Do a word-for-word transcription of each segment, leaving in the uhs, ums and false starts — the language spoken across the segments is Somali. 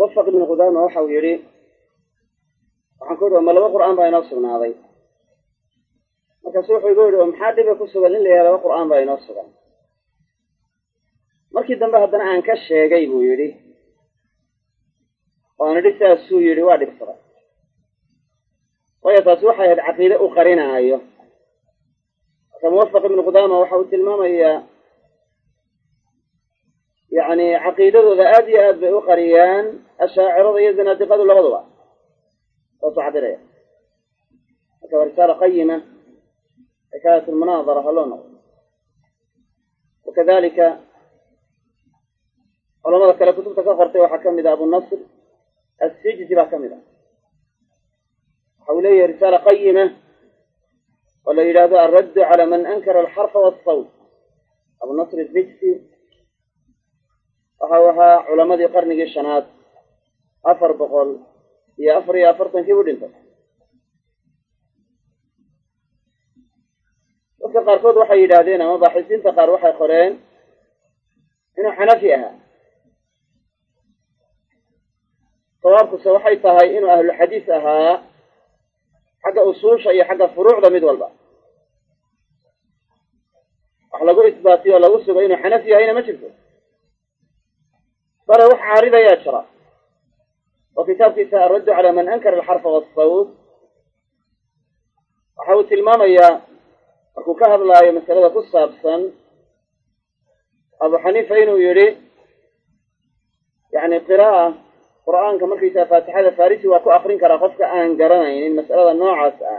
موفق بن قدامة وحاو يري وحن كله ما لبا قرآن باي نصبنا هذي markaasuu yiri maxaa dhib ku sugan in la yiraahdo quraan baa inoo sugan markii dambe haddana aan ka sheegay buu yiri oo aan dhisaasuu yiri waa dhibsada way taas waxay had aqeeda u qarinayo kama Muwaffaq ibn Qudama waxa uu tilmaamayaa yani aqeedadooda aad iyo aad bay u qariyaan ashaacirada iyo zanaadiqadu labaduba oo saxaabada ka warsaala qayima حكاية المناظرة هلونه وكذلك علماء كلا كتب تكفرت وحكم إذا أبو النصر السجد بحكم إذا حوليه رسالة قيمة ولا إلى الرد على من أنكر الحرف والصوت أبو النصر السجد وهوها علماء ذي قرن الشنات أفر بقول يا أفر يا أفر تنكي ودنتك dadka qaarkood waxay yiraahdeen ama baaxisiinta qaar waxay qoreen inuu xanafi ahaa sababku soo waxay tahay inuu ahlu xadiis ahaa xagga usuusha iyo xagga furuucda mid walba wax lagu isbaatiyo lagu sugo inuu xanafi yahay ma jirto bal wax caarida ya jira oo kitaabkiisa ar-radd ala man ankara al-harf was-sawt waxa uu tilmaamayaa markuu ka hadlaayo masalada ku saabsan Abu Hanifa inuu yiri yani qira'a quraanka markiisa faatixada farisi waa ku akhrin karaa qofka aan garanaynin masalada noocaas ah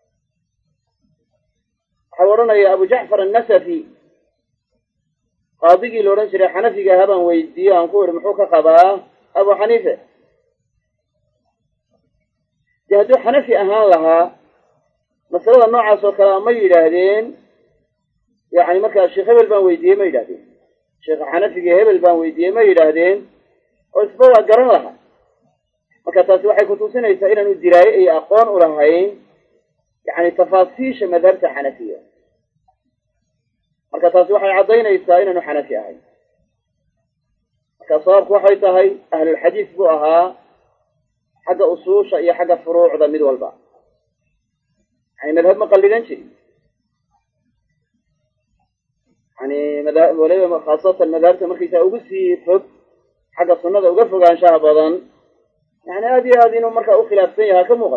xawaranaya Abu Ja'far an-Nasafi qaadigi looran jiray Hanafiga haban weydiiyo aan ku yiri muxuu ka qabaa Abu Hanifa jahadu Hanafi ahaan lahaa masalada noocaas oo kala ma yiraahdeen yaani marka sheekh hebel baan weydiiyay ma yiraahdeen sheekh Hanafiga hebel baan weydiiyay ma yiraahdeen oo isba waa garan lahaa marka taasi waxay ku tusinaysaa inaanu diraayo ay aqoon u lahayn yaani tafaasiisha madhabta Hanafiga marka taasi waxay cadeynaysaa inaanu Hanafi ahay marka sababku waxay tahay ahlul xadiis buu ahaa xagga usuusha iyo xagga furuucda mid walba يعني مذهب مقلدين شيء يعني مذهب ولا خاصة المذهب تمركز أوجسي فوق حق السنة أوقفوا عن شهر بضان يعني هذه هذه نمرك أو خلاف فيها كم وقت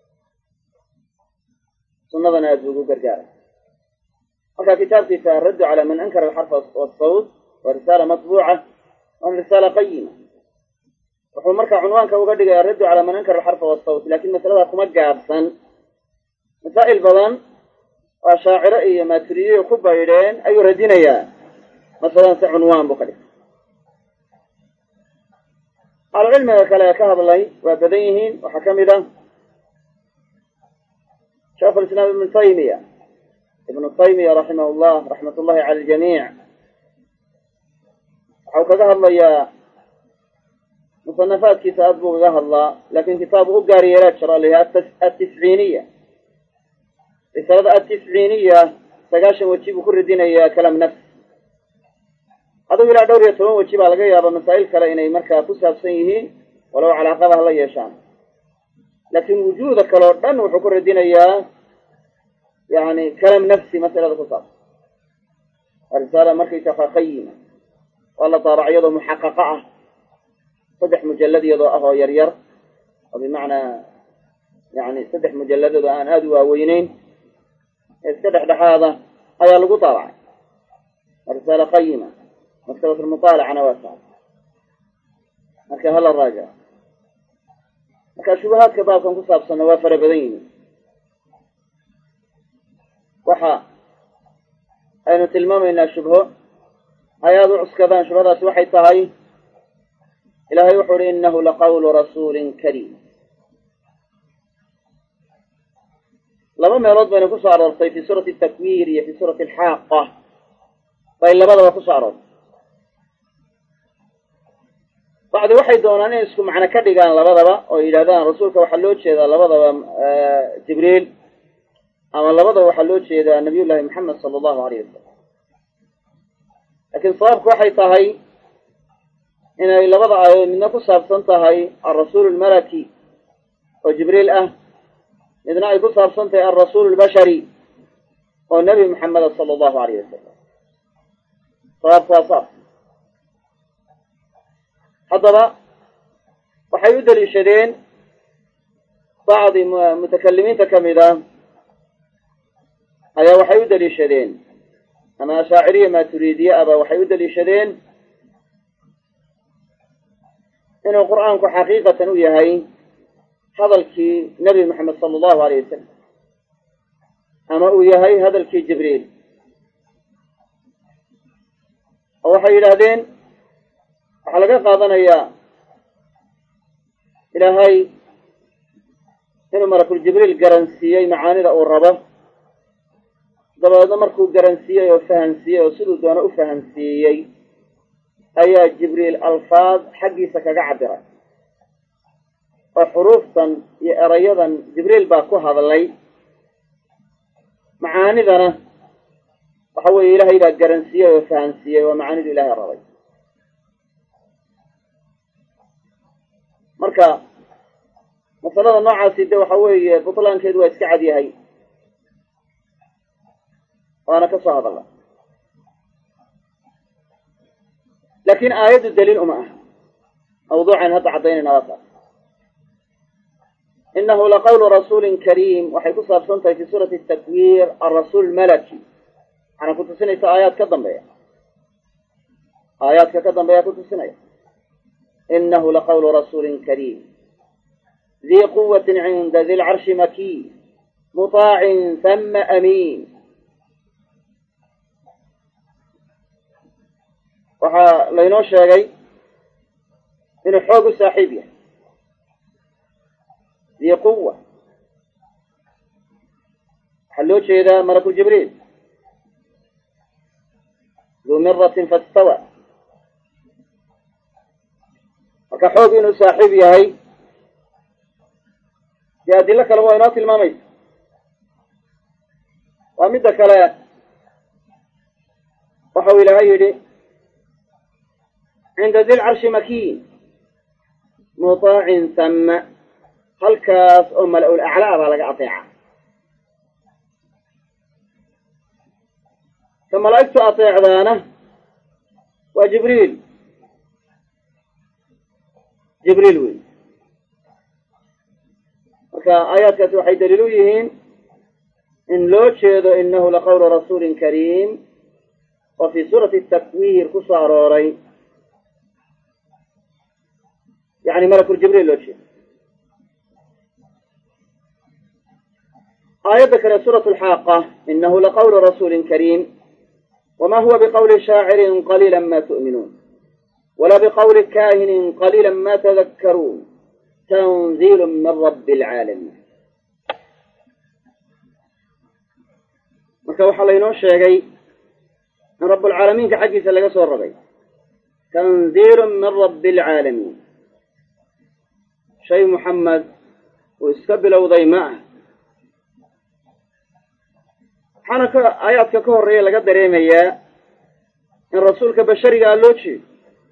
سنة ذنا يزوجوا برجال وكا كتاب في الرد على من أنكر الحرف والصوت ورسالة مطبوعة ورسالة قيمة وحول مركز عنوان كوقد الرد على من أنكر الحرف والصوت لكن مثلا كمجة جابسا مسائل بضان وشاعر إيه ماتريدي وكبيرين أي ردين إياه مثلا سعنوان بقلي العلم كلا كهب الله وبديهين وحكم ذا شاف الإسلام ابن تيمية ابن تيمية رحمه الله رحمة الله على الجميع أو كذا الله يا مصنفات كتاب بغاه الله لكن كتابه قاريرات شرع لها التسعينية رسالة التسعينية سقاشا وجيب كل دين كلام نفس هذا إلى دور يترون وجيب على جياب مسائل كلا إني مركا فساب سيه ولو على قضاء الله يشان لكن وجود كلام وحكر الدين يعني كلام نفسي مثل هذا الخطاب الرسالة مركا قيمة والله طار عيضه محققة صدح مجلد يضاءه يرير وبمعنى يعني صدح مجلد يضاء أدوى وينين يستدح لهذا هذا لقو طالع الرسالة قيمة مكتبة المطالعة نواسع مكا هلا الراجع مكا شبهات كبابكم كصاب سنوافر بدين وحا أين تلمام إنها شبهه هيا ضعص كذان شبهات وحي طهي إلهي وحر إنه لقول رسول كريم لما يرد بين كسر في سورة التكوير في سورة الحاقة فإلا بدأ كسر بعد واحد دونان يسكن معنا كذي قال لبضة وإلى ذا رسولك وحلوش إذا لبضة جبريل أما لبضة وحلوش إذا النبي الله محمد صلى الله عليه وسلم لكن صارك واحد طهي inay labada aayadood midna ku saabsan tahay alrasuulu almalaki oo jibriil ah, midna ay ku saabsan tahay alrasuulu albashari oo nebi maxameda sala allahu alayh wasalam. sawaabku waa saas. haddaba waxay u daliishadeen bacdi mutakalimiinta ka mid ah ayaa waxay u daliishadeen ama ashaaciriya maaturiidiye aba waxay u daliishadeen inuu qur'aanku xaqiiqatan u yahay hadalkii nebi maxamed sala allahu alayh wasalam ama uu yahay hadalkii jibriil, oo waxay yidhaahdeen waxaa laga qaadanayaa ilaahay inuu malakul jibriil garansiiyey macaanida uu rabo, dabeedna markuu garansiiyey oo fahansiiyey oo siduu doono u fahansiiyey ayaa jibriil alfaad xaggiisa kaga cabiray oo xuruuftan iyo erayadan jibriil baa ku hadlay, macaanidana waxa weeye ilaahay baa garansiiyey oo fahansiiyey waa macaanidu ilaahay rabay. marka masalada noocaasi de waxa weeye butlaankeedu waa iska cad yahay, waana ka soo hadalla. laakiin aayaddu daliil uma aha mawduucan hadda caddaynayna waa taas. inahu laqawlu rasuulin kariim waxay ku saabsan tahay fi suurati takwir alrasuul malaki, waxaana ku tusinaysa aayaad ka dambeeya aayaadka ka dambeeya ku tusinaya inahu laqawlu rasuulin kariim dii quwatin cinda di lcarshi makiin muطaacin hama amiin. waxaa laynoo sheegay inuu xoog u saaxiib yahay, dii quwa waxaa loo jeedaa malakul jibriil, duu miratin fastawa. marka xoog inuu saaxiib yahay dee adilo kaleba waa inoo tilmaamaysa. waa midda kale waxau ilaahay yidhi cinda di lcarshi makiin muطaacin hama, halkaas oo mala-ul aclaa baa laga ateeca. ka malaa'igtu ateecdaana waa jibriil jibriil wey. marka aayaadkaasi waxay daliil u yihiin in loo jeedo inahu laqawlu rasuulin kariim oo fii suurati takwir ku soo arooray, yani malakul jibriil loo jeedo. aayadda kale suurat alxaaqa inahu laqawlu rasuulin kariim wama huwa biqawli shaacirin qaliila ma tu'minuun wala biqawli kaahinin qaliila ma tadakkaruun tanziilu min rabbi alcaalamiin. marka waxaa laynoo sheegay in rabbulcaalamiinka xaggiisa laga soo rogay tanziilu min rabbi alcaalamiin. shay muxamed uu iska bilowday ma ah. waxaana ka aayaadka ka horreeya laga dareemayaa in rasuulka basharigaa loo jeedo,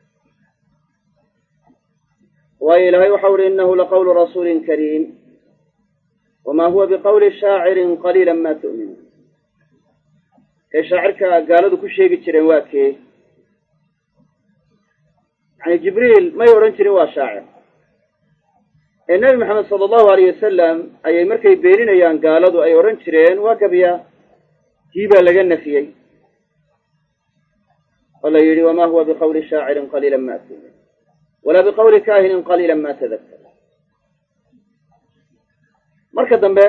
waayo ilaahay waxau uhi inahu laqawlu rasuulin kariim wama huwa biqawli shaacirin qaliila ma tu'minuun. kay shaacirka gaaladu ku sheegi jireen waa kee? yani jibriil may odhan jirin waa shaacir, ee nebi maxamed sala allahu alayh wasalam ayay markay beeninayaan gaaladu ay odhan jireen waa gabyaa. tii baa laga nafiyey oo la yidhi wama huwa biqawli shaacirin qaliila ma tu'minuun walaa biqawli kaahinin qaliila ma tadakkar. marka dambe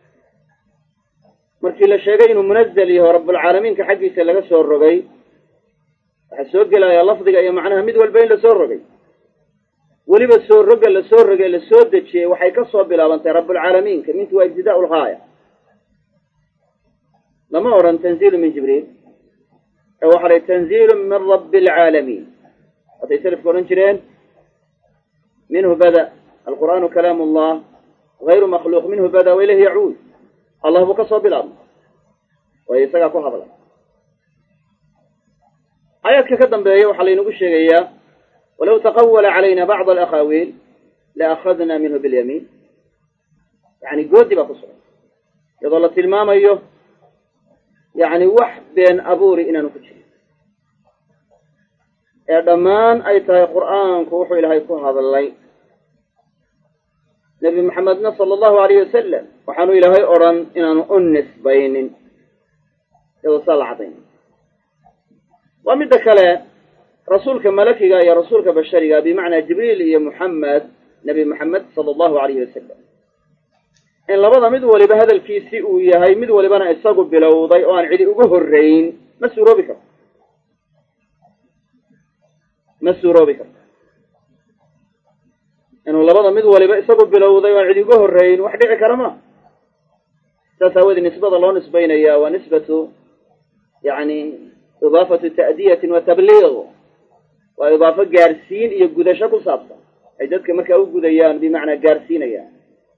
markii la sheegay inuu munazal yaho rabbulcaalamiinka xaggiisa laga soo rogay, waxaa soo gelaya lafdiga iyo macnaha mid walba in la soo rogay. weliba soo roga la soo rogay la soo dejiyey waxay ka soo bilaabantay rabbulcaalamiinka, mintu waa ibtidaa'u lgaaya. lama odhan tanziilu min jibriil, ee waxaa lahi tanziilu min rabbi alcaalamiin. watay salafku odhan jireen minhu bada alqur'aanu kalaam allah gayru makhluuq minhu bada wa ilayhi yacuud. allah buu ka soo bilaabmay waayo isagaa ku hadlay. aayaadka ka dambeeya waxaa laynagu sheegayaa walow taqawala calayna bacda alakhawiil la akhadna minhu bilyamiin yani goodi baa ku sugan iyadoo la tilmaamayo yani wax been abuuri inaanu ku jirin ee dhammaan ay tahay qur'aanku wuxuu ilaahay ku hadlay nebi maxamedna sala allahu alayh wasalam waxaanu ilaahay odhan inaanu u nisbaynin iyadoo saa la caddayn waa midda kale rasuulka malakiga iyo rasuulka bashariga bimacnaa jibriil iyo muxamed nebi maxamed sala allahu alayhi wasalam in labada mid waliba hadalkiisii uu yahay mid walibana isagu bilowday oo aan cidi ugu horrayn ma suuroobi karto ma suuroobi karto inuu labada mid waliba isagu bilowday oo aan cidi ugu horrayn wax dhici kara ma saas aawadii nisbada loo nisbaynaya waa nisbatu yani idaafatu ta'diyatin wa tabliiq waa idaafo gaarsiin iyo gudasho ku saabsan ay dadka markaa u gudayaan bimacnaa gaarsiinayaan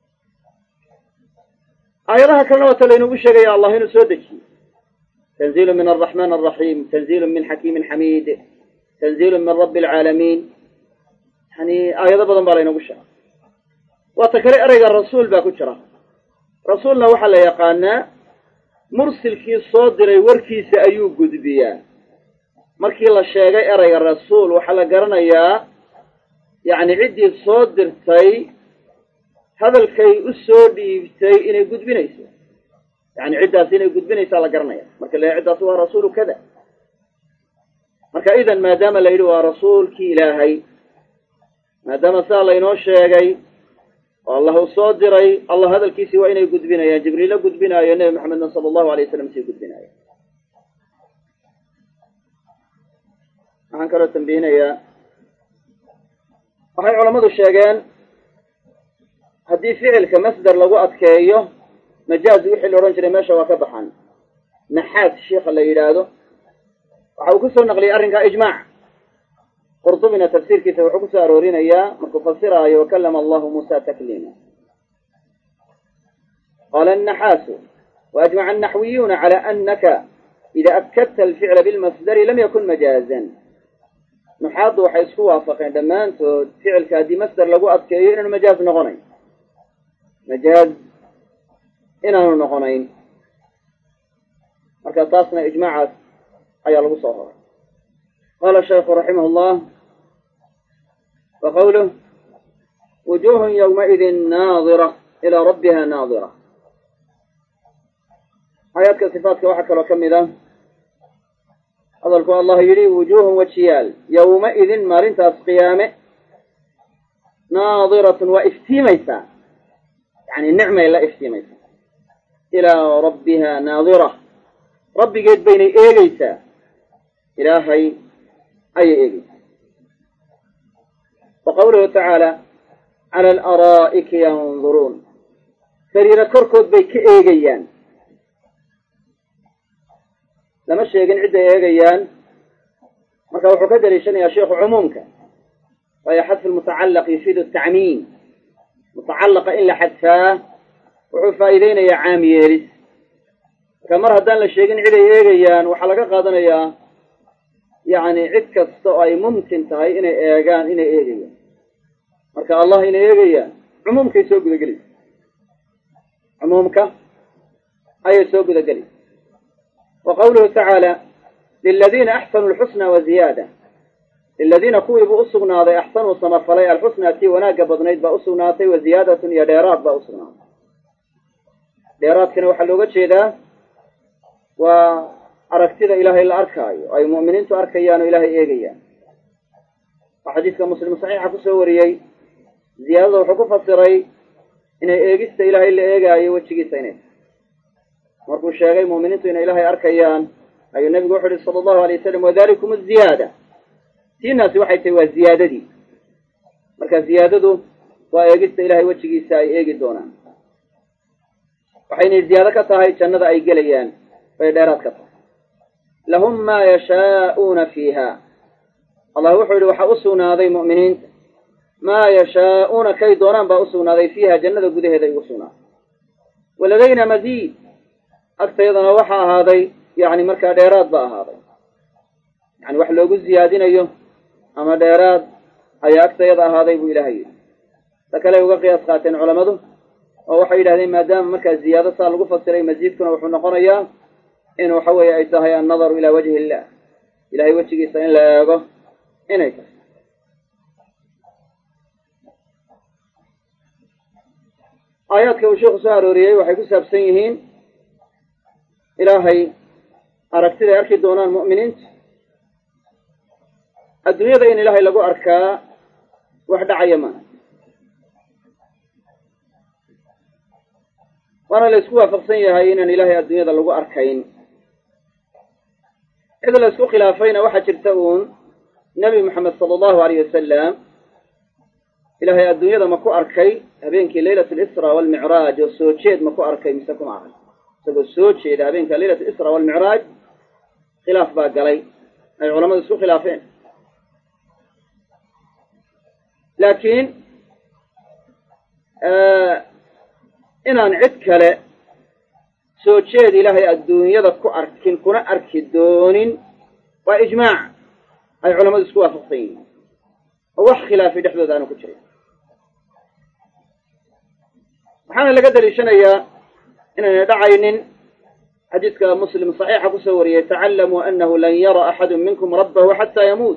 aayadaha kalena waata laynagu sheegaya allah inuu soo dejiye tanziilu min alraxmaan alraxiim tanziilu min xakiimin xamiid tanziilu min rabbi alcaalamiin yani aayado badan baa laynagu sheegay waata kale ereyga rasuul baa ku jira rasuulna waxaa la yaqaanaa mursilkii soo diray warkiisa ayuu gudbiyaa markii la sheegay ereyga rasuul waxaa la garanayaa yacni ciddii soo dirtay hadalkay u soo dhiibtay inay gudbinayso yani ciddaas inay gudbinaysaa la garanaya marka la ciddaas waa rasuulu kada marka idan maadaama la yidhi waa rasuulkii ilaahay maadaama saa laynoo sheegay oo allah uu soo diray allah hadalkiisii waa inay gudbinayaan jibriilla gudbinaayo nebi maxamedna sala allahu alay wasalam sii gudbinaayo waxaan kaloo tambihinayaa waxay culammadu sheegeen haddii ficilka masder lagu adkeeyo majaaz wixii la odhan jiray meesha waa ka baxan naxaas sheikha la yidhaahdo waxa uu kusoo naqliyay arrinkaa ijmaac qurtubina tafsiirkiisa wuxuu kusoo aroorinayaa markuu fasiraayo wakallama allahu muusa takliima qaala annaxaasu waajmaca annaxwiyuuna cala anaka ida akadta alficla bilmasdari lam yakun majaazan nuxaaddu waxay isku waafaqeen dhammaantood ficilka haddii masder lagu adkeeyo inaanu majaaz noqonayn majaaz inaanu noqonayn marka taasna ijmaacaas ayaa lagu soo roray qaala shaykhu raximah llah wa qawluh wujuuhun yowmaidin naadira ilaa rabbiha naadira aayaadka sifaatka waxaa kaloo ka mid ah hadalku allah yidhi wujuuhun wajiyaal yowmaidin maalintaas qiyaame naadiratun waa iftiimaysaa yani nicmay la iftiimaysaa ilaa rabbiha naadira rabbigeed baynay eegeysaa ilaahay ayay eegeysaa wa qawluhu tacaala cala alaraa'iki yanduruun sariiro korkood bay ka eegayaan lama sheegin cidday eegayaan marka wuxuu ka daliishanayaa sheikhu cumuumka waayo xadfu lmutacallaq yufiidu atacmiim mutacallaqa in la xadfaa wuxuu faa'iideynayaa caam yeelis marka mar haddaan la sheegin ciday eegayaan waxaa laga qaadanayaa yacni cid kasta oo ay mumkin tahay inay eegaan inay eegayaan marka allah inay eegayaan cumuumkay soo gudagelaysa cumuumka ayay soo gudagelaysa wa qawluhu tacaala liladiina axsanuu alxusna wa ziyaada liladiina kuwii buu u sugnaaday axsanuu samafalay alxusnaa tii wanaagga badnayd baa u sugnaatay wa ziyaadatun iyo dheeraad baa u sugnaatay dheeraadkana waxaa looga jeedaa waa aragtida ilaahay la arkaayo ay mu'miniintu arkayaan oo ilaahay eegayaan waa xadiidka muslim saxiixa kusoo wariyey ziyaadada wuxuu ku fasiray inay eegista ilaahay la eegaayo wejigiisa inay markuu sheegay mu'miniintu inay ilaahay arkayaan ayuu nebigu wuxu uhi sala allahu alay wasalam wadalikum aziyaada tiinaasi waxay tahay waa ziyaadadii marka ziyaadadu waa eegista ilaahay wejigiisa ay eegi doonaan waxaynay ziyaado ka tahay jannada ay gelayaan bay dheeraad ka tahay lahum maa yashaa'uuna fiiha allah wuxuu yihi waxaa u sugnaaday mu'miniinta maa yashaa'uuna kay doonaan baa u sugnaaday fiiha jannada gudaheeda ay ugu sugnaaday waladayna masiid agtayadana waxaa ahaaday yani markaa dheeraad ba ahaaday yani wax loogu ziyaadinayo ama dheeraad ayaa agtayada ahaaday buu ilaahay yidhi. ta kale ay uga qiyaas qaateen culammadu oo waxay yidhahdeen maadaama markaa ziyaado saa lagu fasiray masiidkuna wuxuu noqonayaa in waxa weeye ay tahay annadaru ilaa wajhi illah, ilahay wejigiisa in la eego inay tahay. aayaadka uu sheekhu soo arooriyey waxay ku saabsan yihiin ilaahay aragtiday arki doonaan mu'miniinta. adduunyada in ilaahay lagu arkaa wax dhacaya maaha, waana la isku waafaqsan yahay inaan ilaahay adduunyada lagu arkayn. cid la isku khilaafayna waxaa jirta uun nebi moxamed sala allahu alayh wasalam ilaahay adduunyada ma ku arkay habeenkii leylat alisra waalmicraaj oo soo jeed ma ku arkay mise kuma arag. isagoo soo jeeda habeenka leylat alisra waalmicraaj khilaaf baa galay, ay culamadu isku khilaafeen. laakiin inaan cid kale soo jeed ilaahay adduunyada ku arkin kuna arki doonin waa ijmaac ay culamadu isku waafaqsan yihiin oo wax khilaafi dhexdooda aanu ku jirin. waxaana laga daliishanayaa inaynay dhacaynin xadiidka muslim saxiixa kusoo wariyey tacallamuu annahu lan yara axadu minkum rabbahu xataa yamuut.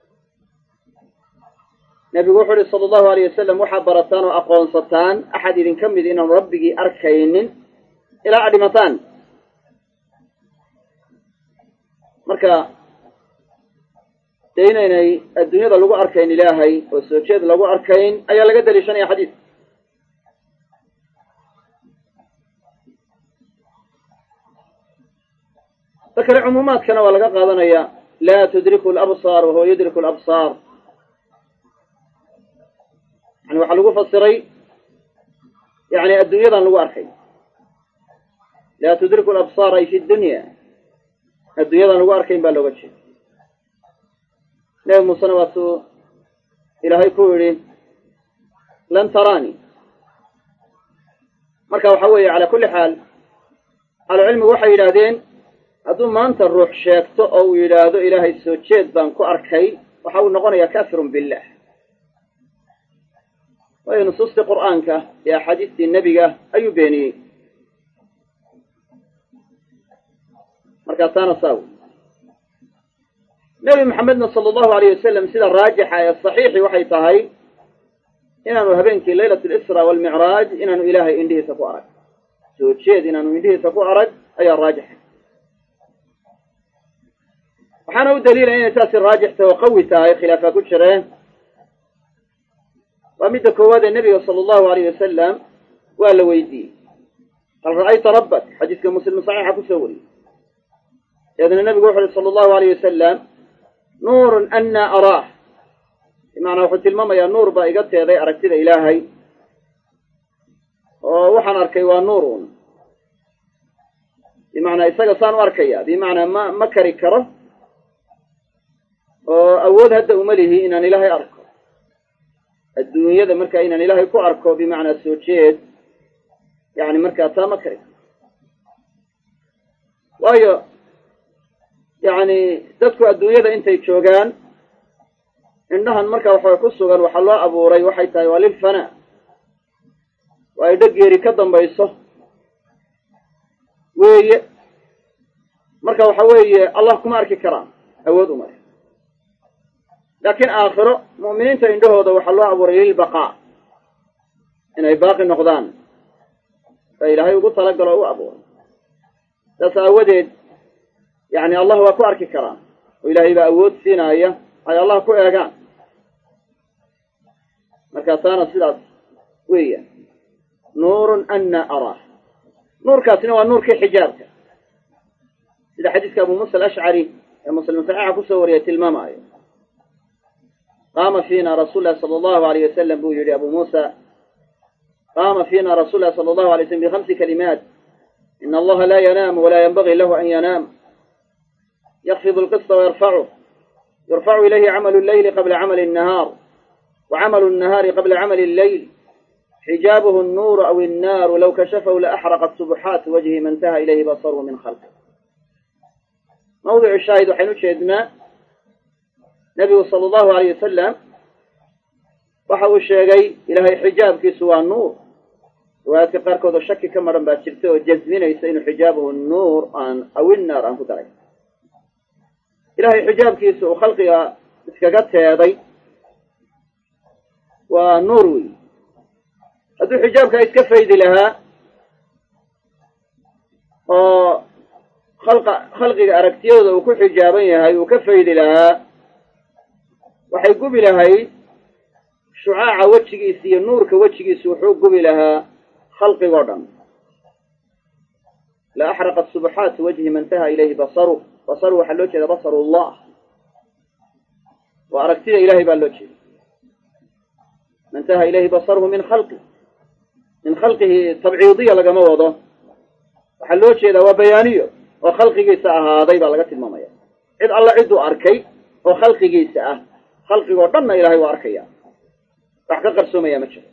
nebigu wuxuu uhi sala allahu alayh wasalam waxaad barataan oo aqoonsataan axad idinka mid inaanu rabbigii arkaynin ilaa aad dhimataan. marka dee inaynay adduunyada lagu arkayn ilaahay oo soo jeed lagu arkayn ayaa laga daliishanaya xadiidka. ta kale cumuumaadkana waa laga qaadanaya laa tudriku labsaar wahuwa yudriku labsaar. yani waxaa lagu fasiray yani adduunyadan lagu arkay, laa tudriku labsaar ay fi dunya, adduunyadan lagu arkayn baa looga jeeda. nebi muusena waatuu ilaahay ku yidhi lan taraani. marka waxa weeye calaa kulli xaal ahlucilmigu waxay yidhaahdeen hadduu maanta ruux sheegto oo uu yidhaahdo ilaahay soo jeed baan ku arkay waxa uu noqonayaa kaafirun billah, waayo nusuustii qur'aanka iyo axaadiistii nebiga ayuu beeniyey. markaa taana saawi nebi maxamedna sala allahu alayh wasalam sida raajixa ee saxiixi waxay tahay inaanu habeenkii leylat alisra waalmicraaj inaanu ilaahay indhihiisa ku arag, soo jeed inaanu indhihiisa ku arag ayaa raajixa. waxaana u daliilaya inay taasi raajixta oo qawi tahay, khilaafaa ku jireen. waa midda koowaad ee nebiga sala allahu alayh wasalam waa la weydiiyey hal ra'ayta rabbak, xadiiska muslim saxiixa kusoo wariyey. dabeedna nebigu wuxu uhi sala allahu alayh wasalam nuurun annaa araah, bimacnaa wuxuu tilmaamayaa nuur baa iga teeday aragtida ilaahay oo waxaan arkay waa nuur un, bimacnaa isaga saan u arkaya, bimacnaa ma ma kari karo oo awood hadda uma lihi inaan ilaahay arko. adduunyada markaa inaan ilaahay ku arko bimacnaa soo jeed yani markaa taa ma kari karo, waayo yani dadku adduunyada intay joogaan indhahan markaa waxaa ku sugan waxaa loo abuuray waxay tahay waa lilfanaa, waa ay dhageeri ka dambayso weeye. marka waxa weeye allah kuma arki karaan, awood uma leh. laakiin aakhiro mu'miniinta indhahooda waxaa loo abuuray lilbaqaa, inay baaqi noqdaan baa ilaahay ugu talagalo o u abuuray. saas aawadeed yani allah waa ku arki karaan oo ilaahay baa awood siinaaya ay allah ku eegaan. markaa taana sidaas weeya nuurun annaa araah. nuurkaasina waa nuurkii xijaabka, sida xadiiska abu muusa alashcari ee muslim saxiixa kusoo wariyay tilmaamaayo. qaama fiina rasuul lahi sala allahu alayh wasalam buu yihi abu muusa, qaama fiina rasuul lahi sala allahu alay slam bikhamsi kalimaat ina allaha laa yanaamu walaa yanbagii lahu an yanaam yakfidu alqista wayarfacuh yurfacu ilayhi camalu lleyli qabla camali الnahaar wacamalu الnahaari qabla camali اlleyl xijaabuhu الnuuru aw الnaaru low kashafahu laaxraqat subuxaat wajhi man taha ilayhi basaruhu min khalqi. mawdicu shaahid waxaynu ujeednaa nebigu sala allahu alayh wasalam waxa uu sheegay ilaahay xijaabkiisu waa nuur riwaayaadka qaarkood oo shaki ka maran baa jirta oo jasminaysa inuu xijaabuhu nuur aan awin naar aan ku daray ilaahay xijaabkiisu uu khalqiga iskaga teeday waa nuur wey hadduu xijaabka iska faydi lahaa oo khalqa khalqiga aragtiyooda uu ku xijaaban yahay uu ka faydi lahaa waxay gubi lahayd shucaaca wejigiisa iyo nuurka wejigiisa wuxuu gubi lahaa khalqigoo dhan la axraqat subuxaatu wajhi man taha ilayhi basaru basaru waxaa loo jeeda basaru llah waa aragtida ilahay baa loo jeeda man taha ilayhi basaruhu min khalqi min khalqihi tabciidiya lagama wado waxaa loo jeedaa waa bayaaniyo oo khalqigiisa ahaaday baa laga tilmaamaya cid alla cidduu arkay oo khalqigiisa ah khalqigoo dhanna ilahay waa arkaya wax ka qarsoomaya ma jiro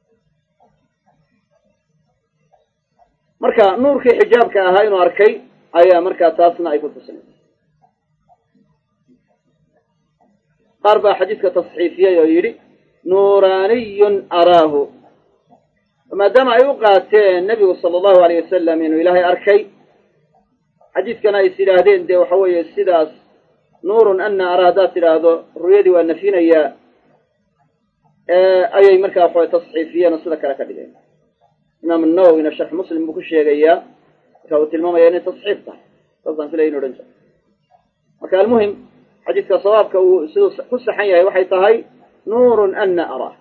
marka nuurkii xijaabka ahaa inuu arkay ayaa markaa taasna ay ku tusinaysa qaar baa xadiidka tasxiifiyey oo yidhi nuuraaniyun araahu maadaama ay u qaateen nebigu sala allahu alayh wasalam inuu ilaahay arkay xadiidkana ay is yidhaahdeen dee waxa weeye sidaas nuurun ana araa haddaad tidhaahdo ru'yadii waa nafinayaa ayay markaa waxaway tasxiifiyeen oo sida kale ka dhigeen imaam nawowina sharx muslim buu ku sheegayaa marka uu tilmaamaya inay tasxiif tahay saasaan filaya inu odhan jiro marka almuhim xadiidka sawaabka uu siduu ku saxan yahay waxay tahay nuurun ana araa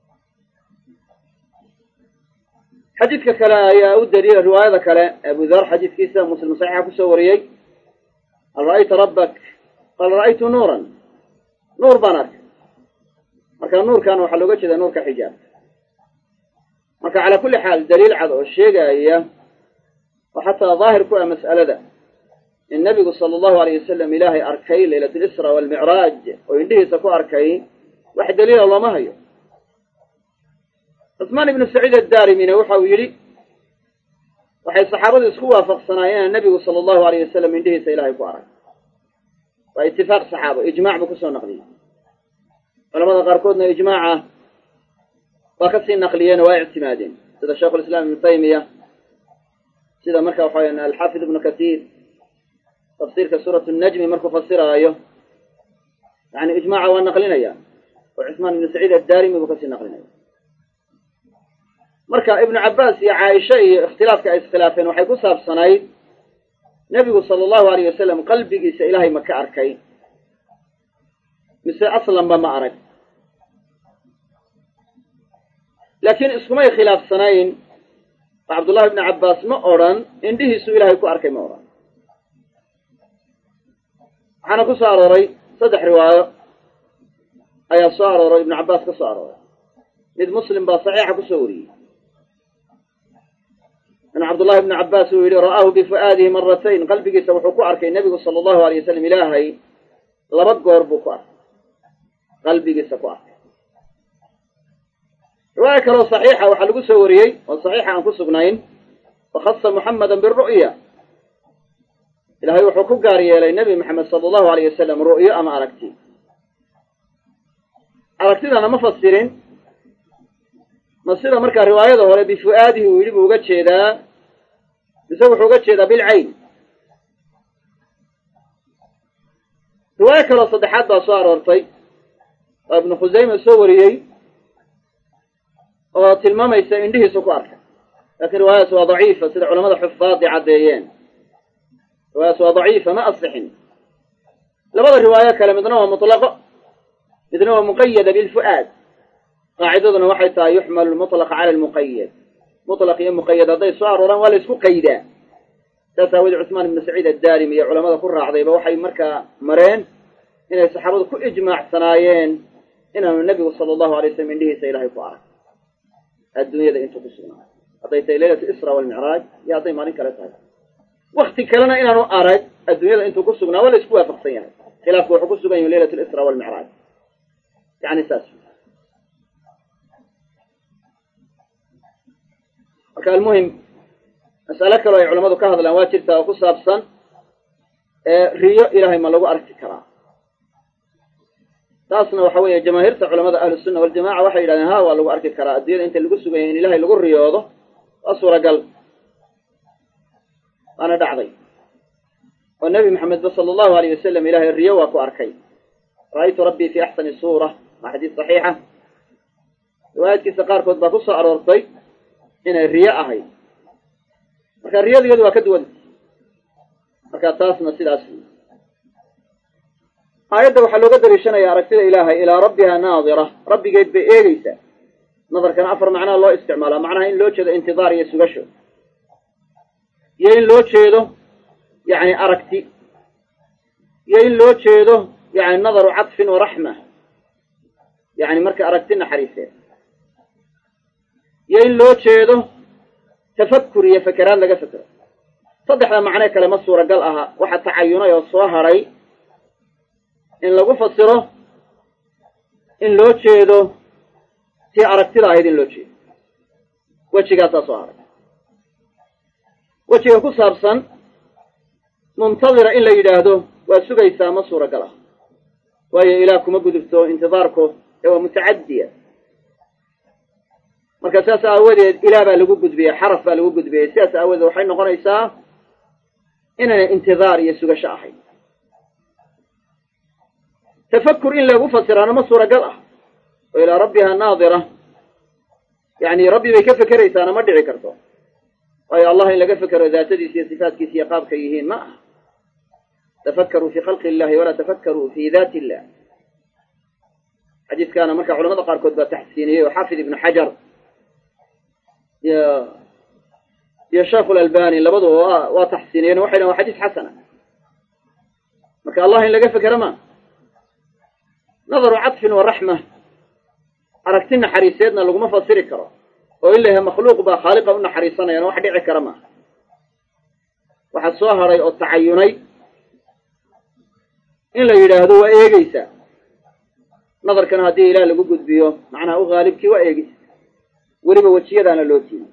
xadiidka kale ayaa u daliila riwaayada kale abu dhar xadiidkiisa muslim saxiixa kusoo wariyey hal ra'ayta rabbak qaala ra'aytu nuuran nuur baan arkay marka nuurkan waxaa looga jeedaa nuurka xijaabka marka calaa kulli xaal daliil cad oo sheegaya oo xataa daahir ku ah mas'alada in nabigu sala allahu alayh wasalam ilaahay arkay laylat lisra waalmicraaj oo indhihiisa ku arkay wax daliila looma hayo cusmaan ibnu saciid adaarimina waxa uu yidhi waxay saxaabadu isku waafaqsanaayeen inaan nabigu sala allahu alayh wasalam indhihiisa ilahay ku arag waa itifaaq saxaabo ijmac buu kusoo naqliyey culamada qaarkoodna ijmaaca waa kasii naqliyeen oo waa ictimaadeen sida sheikhulislaam ibnu taymiya sida marka waxa weya alxaafid ibnu kasiir tafsiirka suuratu najmi markuu fasiraayo yani ijmaaca waa naqlinaya oo cusmaan ibnu saciid addaarimi buu kasii naqlinaya marka ibnu cabbaas iyo caaisha iyo ikhtilaafka ay iskhilaafeen waxay ku saabsanayd nebigu sala allahu alayh wasalam qalbigiisa ilaahay ma ka arkay mise aslanba ma arag laakiin iskumay khilaafsanayn oo cabdullahi ibnu cabbaas ma odhan indhihiisu ilaahay ku arkay ma odhan waxaana ku soo arooray saddex riwaayo ayaa soo arooray ibnu cabbaas ka soo arooray mid muslim baa saxiixa kusoo wariyey in cabdullahi ibnu cabbaas uu yidhi ra'aahu bifu'aadihi maratayn qalbigiisa wuxuu ku arkay nebigu sala allahu alayh wasalam ilaahay laba goor buu ku arkay qalbigiisa ku arkay riwaaya kaloo saxiixa waxaa lagu soo wariyey oo saxiixa aan ku sugnayn fakhasa muxamadan biru'ya ilaahay wuxuu ku gaar yeelay nebi maxamed sala allahu alayh wasalam ru'yo ama aragti aragtidana ma fasirin ma sida markaa riwaayada hore bifu'aadihi uu yidhi buu uga jeedaa mise wuxuu uga jeedaa bilcayn riwaayo kaloo saddexaad baa soo aroortay oo ibnu khusayma soo wariyey oo tilmaamaysa indhihiisu ku arkay laakiin riwaayadaas waa daciifa sida culamada xufaadi caddeeyeen riwaayadaas waa daciifa ma asixin labada riwaayo kale midna waa mutlaqo midna waa muqayada bilfu'aad qaacidaduna waxay tahay yuxmalu lmutlaqa cala almuqayad mutlaq iyo muqayad hadday soo arooraan waa la isku qaydaa saas aawoodee cusmaan ibnu saciid addaarimi iyo culamada ku raacdayba waxay markaa mareen inay saxaabadu ku ijmaacsanaayeen inaanu nebigu sala allahu alay slam indhihiisa ilaahay ku arag adduunyada intuu ku sugnaa hadday tahay leylatu isra waalmicraaj iyo hadday maalin kale tahay wakti kalena inaanu arag adduunyada intuu ku sugnaa waa la isku waafaqsan yahay khilaafku wuxuu ku sugan yahay leylatu lisra waalmicraaj yani saas marka almuhim mas'alo kaloo ay culamadu ka hadlaan waa jirtaa oo ku saabsan riyo ilaahay ma lagu arki karaa taasna waxa weeye jamaahiirta culamada ahlusunna waljamaca waxay yidhahdeen ha waa lagu arki karaa adduunyada inta lagu sugaya in ilaahay lagu riyoodo waa suuragal waana dhacday oo nebi maxamedba sala allahu alayh wasalam ilaahay riyo waa ku arkay ra'aytu rabbii fi axsani suura waa xadiis saxiixa riwaayaadkiisa qaarkood baa ku soo aroortay inay riyo ahayd marka riyadu iyadu waa ka duwanta marka taasna sidaas aayadda waxaa looga daliishanaya aragtida ilaahay ilaa rabbiha naadira rabbigeed bay eegeysaa nadarkana afar macnaa loo isticmaalaa macnaha in loo jeedo intidaar iyo sugasho iyo in loo jeedo yani aragti iyo in loo jeedo yani nadaru cadfin wa raxma yani marka aragti naxariiseed iyo in loo jeedo tafakur iyo fakeraad laga fekero saddexda macnee kale ma suuragal aha waxa tacayunay oo soo haray in lagu fasiro in loo jeedo tii aragtida ahayd in loo jeedo wejigaasaa soo haray wejiga ku saabsan muntadira in la yidhaahdo waa sugaysaa ma suuragal ah waayo ilaah kuma gudubto intidaarku ee waa mutacadiya marka sidaas aawadeed ilaah baa lagu gudbiyey xaraf baa lagu gudbiyey sidaas aawadeed waxay noqonaysaa inaanay intidaar iyo sugasho ahayn tafakur in lagu fasiraana ma suuragal ah oo ilaa rabbiha naadira yani rabbi bay ka fekeraysaana ma dhici karto waayo allah in laga fekero daatadiisa iyo sifaatkiisa iyo qaabka yihiin ma aha tafakkaruu fii khalqi illahi walaa tafakkaruu fii daati illah xadiiskaana marka culamada qaarkood baa taxsiiniyey oo xaafid ibnu xajar iyo iyo sheekhu lalbani labaduba waa waa taxsiiniyeen waxay dhahen waa xadiis xasana marka allah in laga fekero ma nadaru cadfin wa raxma aragti naxariiseedna laguma fasiri karo oo in la yahay makhluuq baa khaaliqa u naxariisanayana wax dhici kara maaha waxaa soo haray oo tacayunay in la yidhaahdo waa eegeysaa nadarkana haddii ilaah lagu gudbiyo macnaha u haalibkii waa eegeysa weliba wejiyadaana loo tiiday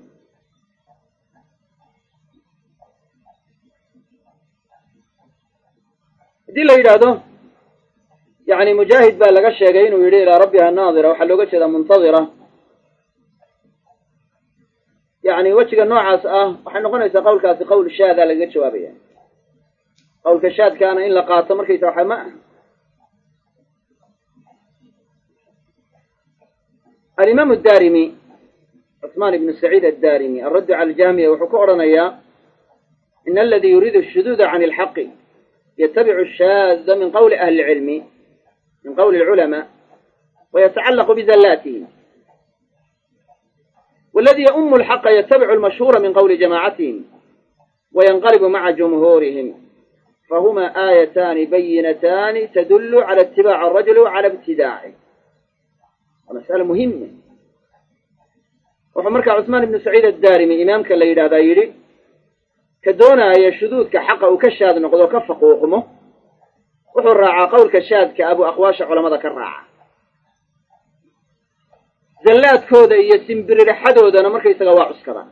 haddii la yidhaahdo yani mujaahid baa laga sheegay inuu yidhi ilaa rabbiha naadira waxaa looga jeedaa muntadira yani wejiga noocaas ah waxay noqonaysaa qawlkaasi qawl shaada lagaga jawaabaya qawlka shaadkaana in la qaato markaysa waxa ma ah alimaam addarimi cusmaan ibnu saciid addarimi alraddu cala aljahmiya wuxuu ku odhanayaa in aladii yuriidu ashuduuda can ilxaqi yatabicu shaada min qawli ahli lcilmi min qawli alculamaa wayatacallaqu bizallaatihim والذي يؤم الحق يتبع المشهور من قول جماعتهم وينقلب مع جمهورهم فهما آيتان بينتان تدل على اتباع الرجل وعلى ابتداعه مسألة مهمة وحمرك عثمان بن سعيد الدارمي إمامك اللي هذا يري كدونا يشذوذ كحق وكشاد نقض وكفق وقمه وحر راعى قول كشاد كأبو أقواش علماء ذكر راعى zallaadkooda iyo simbiriraxadoodana markaysaga waa cuskaraan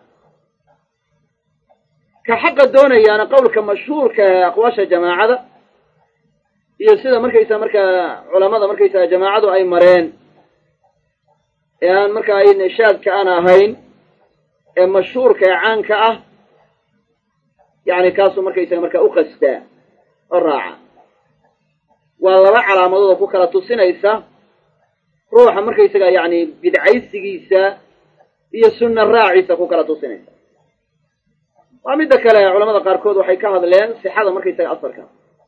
ka xaqa doonayaana qowlka mashhuurka ee aqwaasha jamaacada iyo sida markaysaa markaa culamada markaysaga jamaacadu ay mareen ee aan markaa ay shaadka aan ahayn ee mashhuurka ee caanka ah yani kaasuu markaysaga markaa u qasdaa oo raaca waa laba calaamadooda ku kala tusinaysa ruuxa markaysaga yani bidcaysigiisa iyo sunna raaciisa ku kala tusinaysa waa midda kale culamada qaarkood waxay ka hadleen sixada markaysaga asarka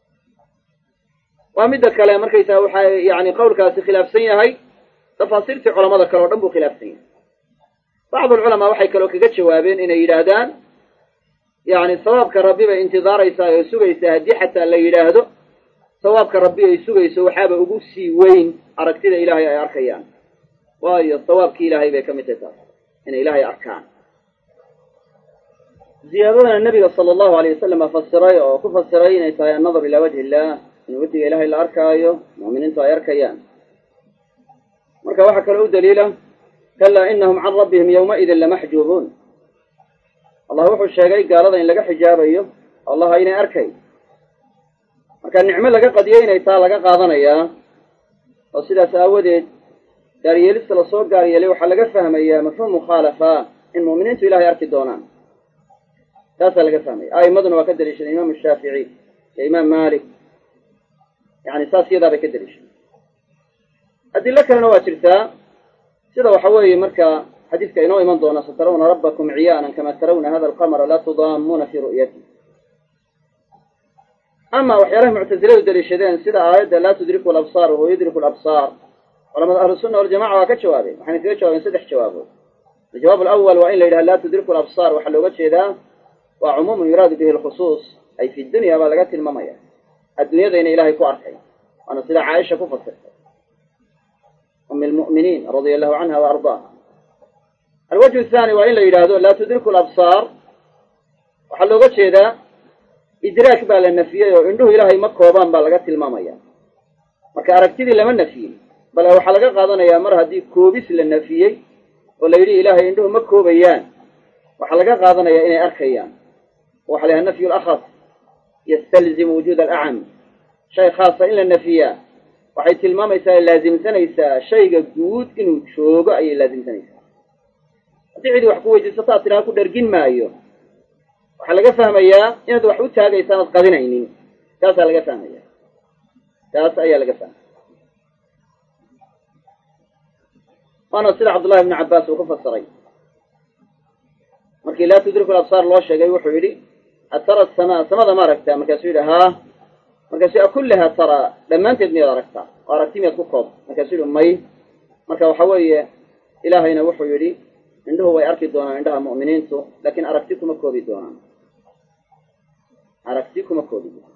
waa midda kale markaysaga waxay yani qowlkaasi khilaafsan yahay tafaasiirtii culamada kale o dhan buu khilaafsan yahay bacdu alculamaa waxay kaloo kaga jawaabeen inay yidhaahdaan yani sawaabka rabbi bay intidaaraysaa oo sugaysaa haddii xataa la yidhaahdo sawaabka rabbi ay sugayso waxaaba ugu sii weyn aragtida ilaahay ay arkayaan waayo sawaabkii ilaahay bay ka mid tahay taas inay ilaahay arkaan ziyaadadana nabiga sala allahu alayh wasalam fasiray oo ku fasiray inay tahay annadar ilaa wajhi illah in wejiga ilaahay la arkaayo mu'miniintu ay arkayaan marka waxaa kaloo u daliila kalaa inahum can rabbihim yawmaidin lamaxjuubuun allah wuxuu sheegay gaalada in laga xijaabayo allah aynay arkay marka nicmo laga qadiyey inay taa laga qaadanayaa oo sidaas aawadeed gaaryeelista lasoo gaaryeelay waxaa laga fahmayaa mafhuum mukhaalafa in mu'miniintu ilahay arki doonaan taasaa laga fahmaya a'immaduna waa ka daliishadeen imaamu shaafici iyo imaam maalik yani saas iyadaa bay ka daliishadeen adilo kalena waa jirtaa sida waxa weeye marka xadiidka inoo iman doona satarawna rabbakum ciyaanan kama tarawna hada alqamara laa tudaamuuna fii ru'yati ama waxyaalaha muctasiladu daliishadeen sida aayadda laa tudriku alabsaar wahuwa yudriku alabsaar culamada ahlusunna waljamaca waa ka jawaabeen waxayna kaga jawaabeen saddex jawaabood aljawaab alawal waa in la yidhaha laa tudriku alabsaar waxaa looga jeedaa waa cumuumun yuraadu bihi alkhusuus ay fi dunya baa laga tilmaamaya adduunyadayna ilahay ku arkay waana sida caaisha ku fasirtay umi lmu'miniin radia allahu canha wa ardaaha alwajhu athani waa in la yidhaahdo laa tudriku alabsaar waxaa looga jeedaa idraak baa la nafiyey oo indhuhu ilaahay ma koobaan baa laga tilmaamaya marka aragtidii lama nafiyey bale waxaa laga qaadanayaa mar haddii koobis la nafiyey oo la yidhi ilaahay indhuhu ma koobayaan waxaa laga qaadanayaa inay arkayaan waxa la yidhaha nafyu lakhas yastalzimu wujuud alacam shay khaasa in la nafiyaa waxay tilmaamaysaa laasimsanaysaa shayga guud inuu joogo ayay laasimsanaysaa haddii cidii wax ku weydiisataa tidhaha ku dhargin maayo waxaa laga fahmayaa inaad wax u taagaysa anad qadinaynin taasaa laga fahmaya taas ayaa laga fahmaya waana sida cabdullahi ibnu cabbaas uu ku fasiray markii laa tudriku alabsaar loo sheegay wuxuu yidhi atara asamaa samada ma aragtaa markaasuu yidhi haa markaasuu akullaha taraa dhammaanteed miyaad aragtaa oo aragti miyaad ku koob markaasuu yidhi may marka waxa weeye ilaahayna wuxuu yidhi indhuhu way arki doonaan indhaha mu'miniintu laakiin aragti kuma koobi doonaan aragti kuma koobi doonaan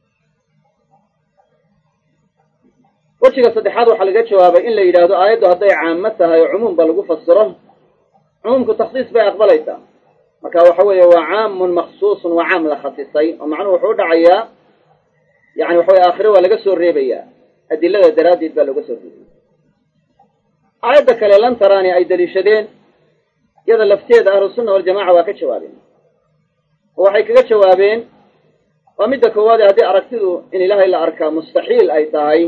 wejiga saddexaad waxaa laga jawaabay in la yidhaahdo aayaddu hadday caamo tahay oo cumuum ba lagu fasiro cumuumku takhsiis bay aqbalaysaa marka waxa weeye waa caamun makhsuusun waa caam la khasisay oo macnuhu wuxuu u dhacayaa yani waxa weye aakhire waa laga soo reebayaa adilada daraaddeed baa looga soo reebaya aayadda kale lan taraani ay daliishadeen iyada lafteeda ahlusunna waljamaca waa ka jawaabeen oo waxay kaga jawaabeen waa midda koowaade haddii aragtidu in ilaahay la arkaa mustaxiil ay tahay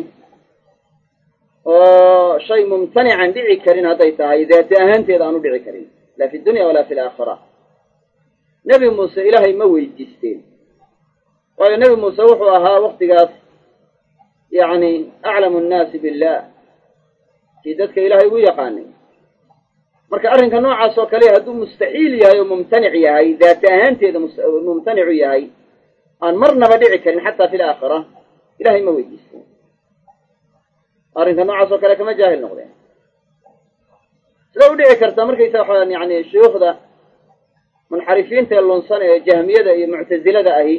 oo shay mumtanican dhici karin hadday tahay daati ahaanteeda aan u dhici karin laa fi dunya walaa fi alaakhira nebi muuse ilaahay ma weydiisteen waayo nebi muuse wuxuu ahaa waktigaas yacni aclamu annaasi billah kii dadka ilaahay ugu yaqaanay marka arrinka noocaas oo kale hadduu mustaxiil yahay oo mumtanic yahay daati ahaanteeda mumtanicu yahay aan marnaba dhici karin xataa fi alaakhira ilahay ma weydiisteen arrinka noocaas oo kale kama jaahil noqdeen sida u dhici karta markaysa waxaan yani shuyuukhda munxarifiinta ee lunsan ee jahmiyada iyo muctasilada ahi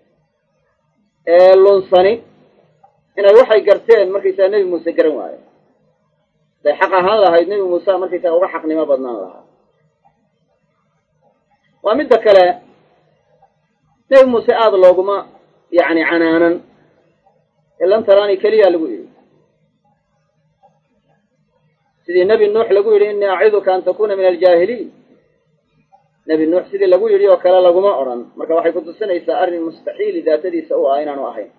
ee lunsani inay waxay garteen markaysaa nebi muuse garan waayo haday xaq ahaan lahayd nebi muuse markaysaa uga xaqnimo badnaan lahaa waa midda kale nebi muuse aada looguma yani canaanan ee lan taraani keliya lagu yidhi sidii nebi nuux lagu yidhi innii aciduka an takuna min aljaahiliin nebi nuux sidii lagu yidhi oo kale laguma odhan marka waxay kutusinaysaa arrin mustaxiili daatadiisa u ah inaanu ahayn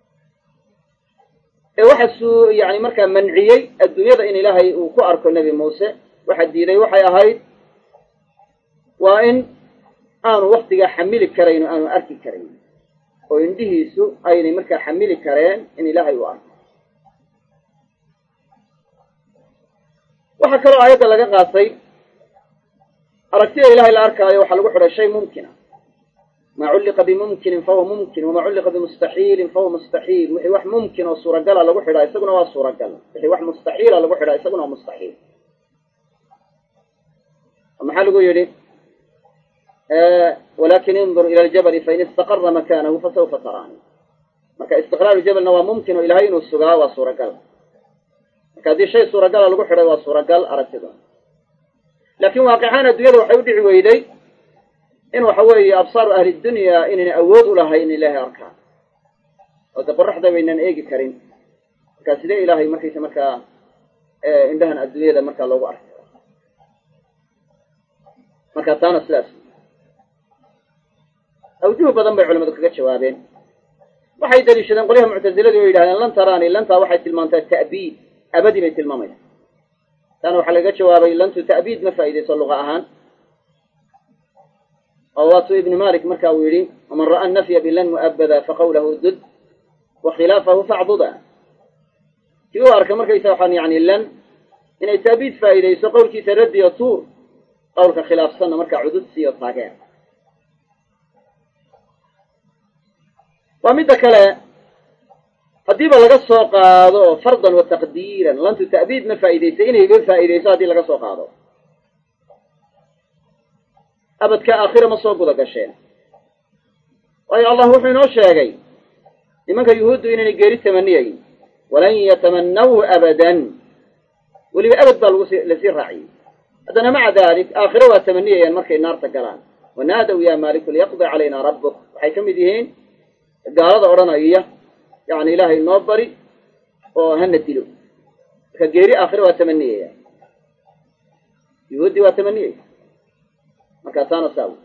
ee waxa suu yani markaa manciyey adduunyada in ilaahay uu ku arko nebi muuse waxa diiday waxay ahayd waa in aanu waktigaa xamili karayn oo aanu arki karayn oo indhihiisu aynay markaa xamili kareen in ilaahay u arko waxaa kaloo aayadda laga qaatay aragtida ilahay la arkaayo waxaa lagu xidhay shay mumkina maa culliqa bimumkinin fahuwa mumkin wamaa culliqa bimustaxiilin fahuwa mustaxiil wixii wax mumkin oo suuragala lagu xidhaa isaguna waa suuragal wixii wax mustaxiila lagu xidhaa isaguna waa mustaxiil maxaa lagu yidhi walakin indur ila aljabali fain istaqara makanahu fasawfa taraani marka istiqraaru jabalna waa mumkin oo ilahay inuu sugaa waa suuragal marka haddii shay suuragala lagu xidhay waa suuragal aragtida laakiin waaqicaan adduunyada waxay u dhici weyday in waxa weeye absaaru ahli dunya inayna awood u lahayn in ilaahay arkaan oo de qoraxda baynan eegi karin markaa sidee ilaahay markaysa markaa indhahan adduunyada markaa loogu arki karo marka taana sidaas awjuh badan bay culamadu kaga jawaabeen waxay daliishadeen qolyaha muctasiladu oo yidhahdeen lan taraani lantaa waxay tilmaantaa ta'biid abadi bay tilmaamaysa taana waxaa laga jawaabay lantu ta'biid ma faa'iidayso luqa ahaan oo waatuu ibni malik marka uu yidhi waman ra'a nafya bilan mu'abada faqawlahu dud wa khilaafahu facduda kii u arka markaysa waxaan yani lan inay ta'biid faa'iidayso qowlkiisa raddiyo tuur qowlka khilaafsanna markaa cudud siiyo taageer waa midda kale haddiiba laga soo qaado fardan wa taqdiiran lantu ta'biid ma faa'iidaysa inayba faa'iidayso haddii laga soo qaado abadka aakhira ma soo guda gasheen waayo allah wuxuu inoo sheegay nimanka yuhuuddu inaynay geeri tamaniyayn walan yatamannawhu abadan weliba abad baa lagu lasii raaciyey haddana maca dalik aakhiro waa tamaniyayaan markay naarta galaan wanaadow yaa maaliku liyaqdi calaynaa rabbuk waxay ka mid yihiin gaalada odhanaya yani ilaahay noo bari oo hana dilo marka geeri aakhiro waa tamaniyaya yuhuuddii waa tamaniyaya markaa taana saawi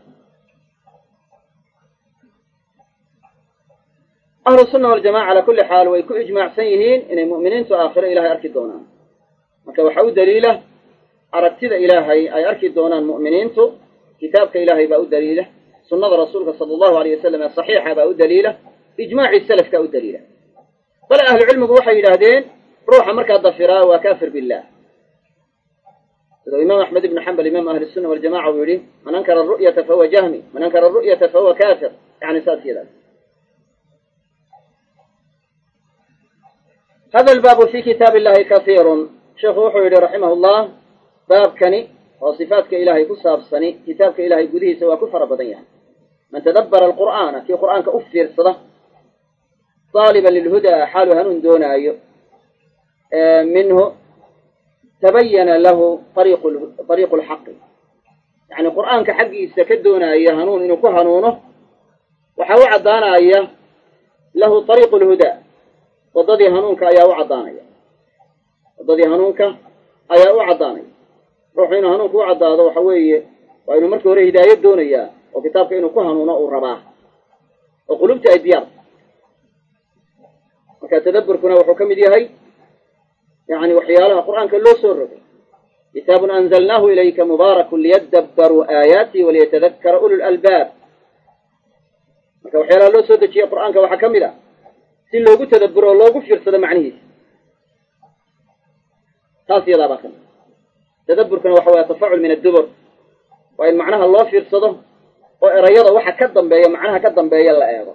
ahlu sunna waljamaca calaa kulli xaal way ku ijmaacsan yihiin inay mu'miniintu aakhiro ilahay arki doonaan marka waxaa u daliila aragtida ilaahay ay arki doonaan mu'miniintu kitaabka ilaahay baa u daliila sunnada rasuulka sala allahu alayh wasalam ee saxiixa baa u daliila ijmaacii salafka u daliila bale ahlucilmigu waxay yidhaahdeen ruuxa markaa dafiraa waa kaafir billah sidoo imaam axmed ibnu xambal imaam ahli sunna waljamaca uu yidhi man ankara aru'yata fahuwa jahmi man ankara aru'yata fahuwa kaafir yani saas yadaas hada albaabu fi kitaab illahi kasiirun sheekhu wuxuu yidhi raximah llah baabkani oo sifaatka ilaahay ku saabsani kitaabka ilaahay gudihiisa waa ku fara badan yahay man tadabbara alqur'aana kii qur'aanka u fiirsada daaliban lilhudaa xaalu hanuun doonaayo minhu tabayana lahu ariiqu lxaqi yani qur'aanka xaggiisa ka doonaya hanuun inuu ku hanuuno waxaa u caddaanaya lahu ariiqu lhudaa waddadii hanuunka ayaa u caddaanaya waddadii hanuunka ayaa u caddaanaya ruuxu inuu hanuunka u caddaado waxa weeye waa inuu markii hore hidaayo doonayaa oo kitaabka inuu ku hanuuno uu rabaa oo qulubtii ay diyaar marka tadabburkuna wuxuu ka mid yahay yani waxyaalaha qur'aanka loo soo rogay kitaabun anzalnaahu ilayka mubaarakun liyadabbaruu aayaatihi waliyatadakkara ulu lalbaab marka waxyaalaha loo soo dejiyey qur'aanka waxaa ka mid a si loogu tadabburo oo loogu fiirsado macnihiisa taas iyadaabaa ka mid tadabburkuna waxa waya tafacul min addubur waa in macnaha loo fiirsado oo erayada waxa ka dambeeya macnaha ka dambeeya la eego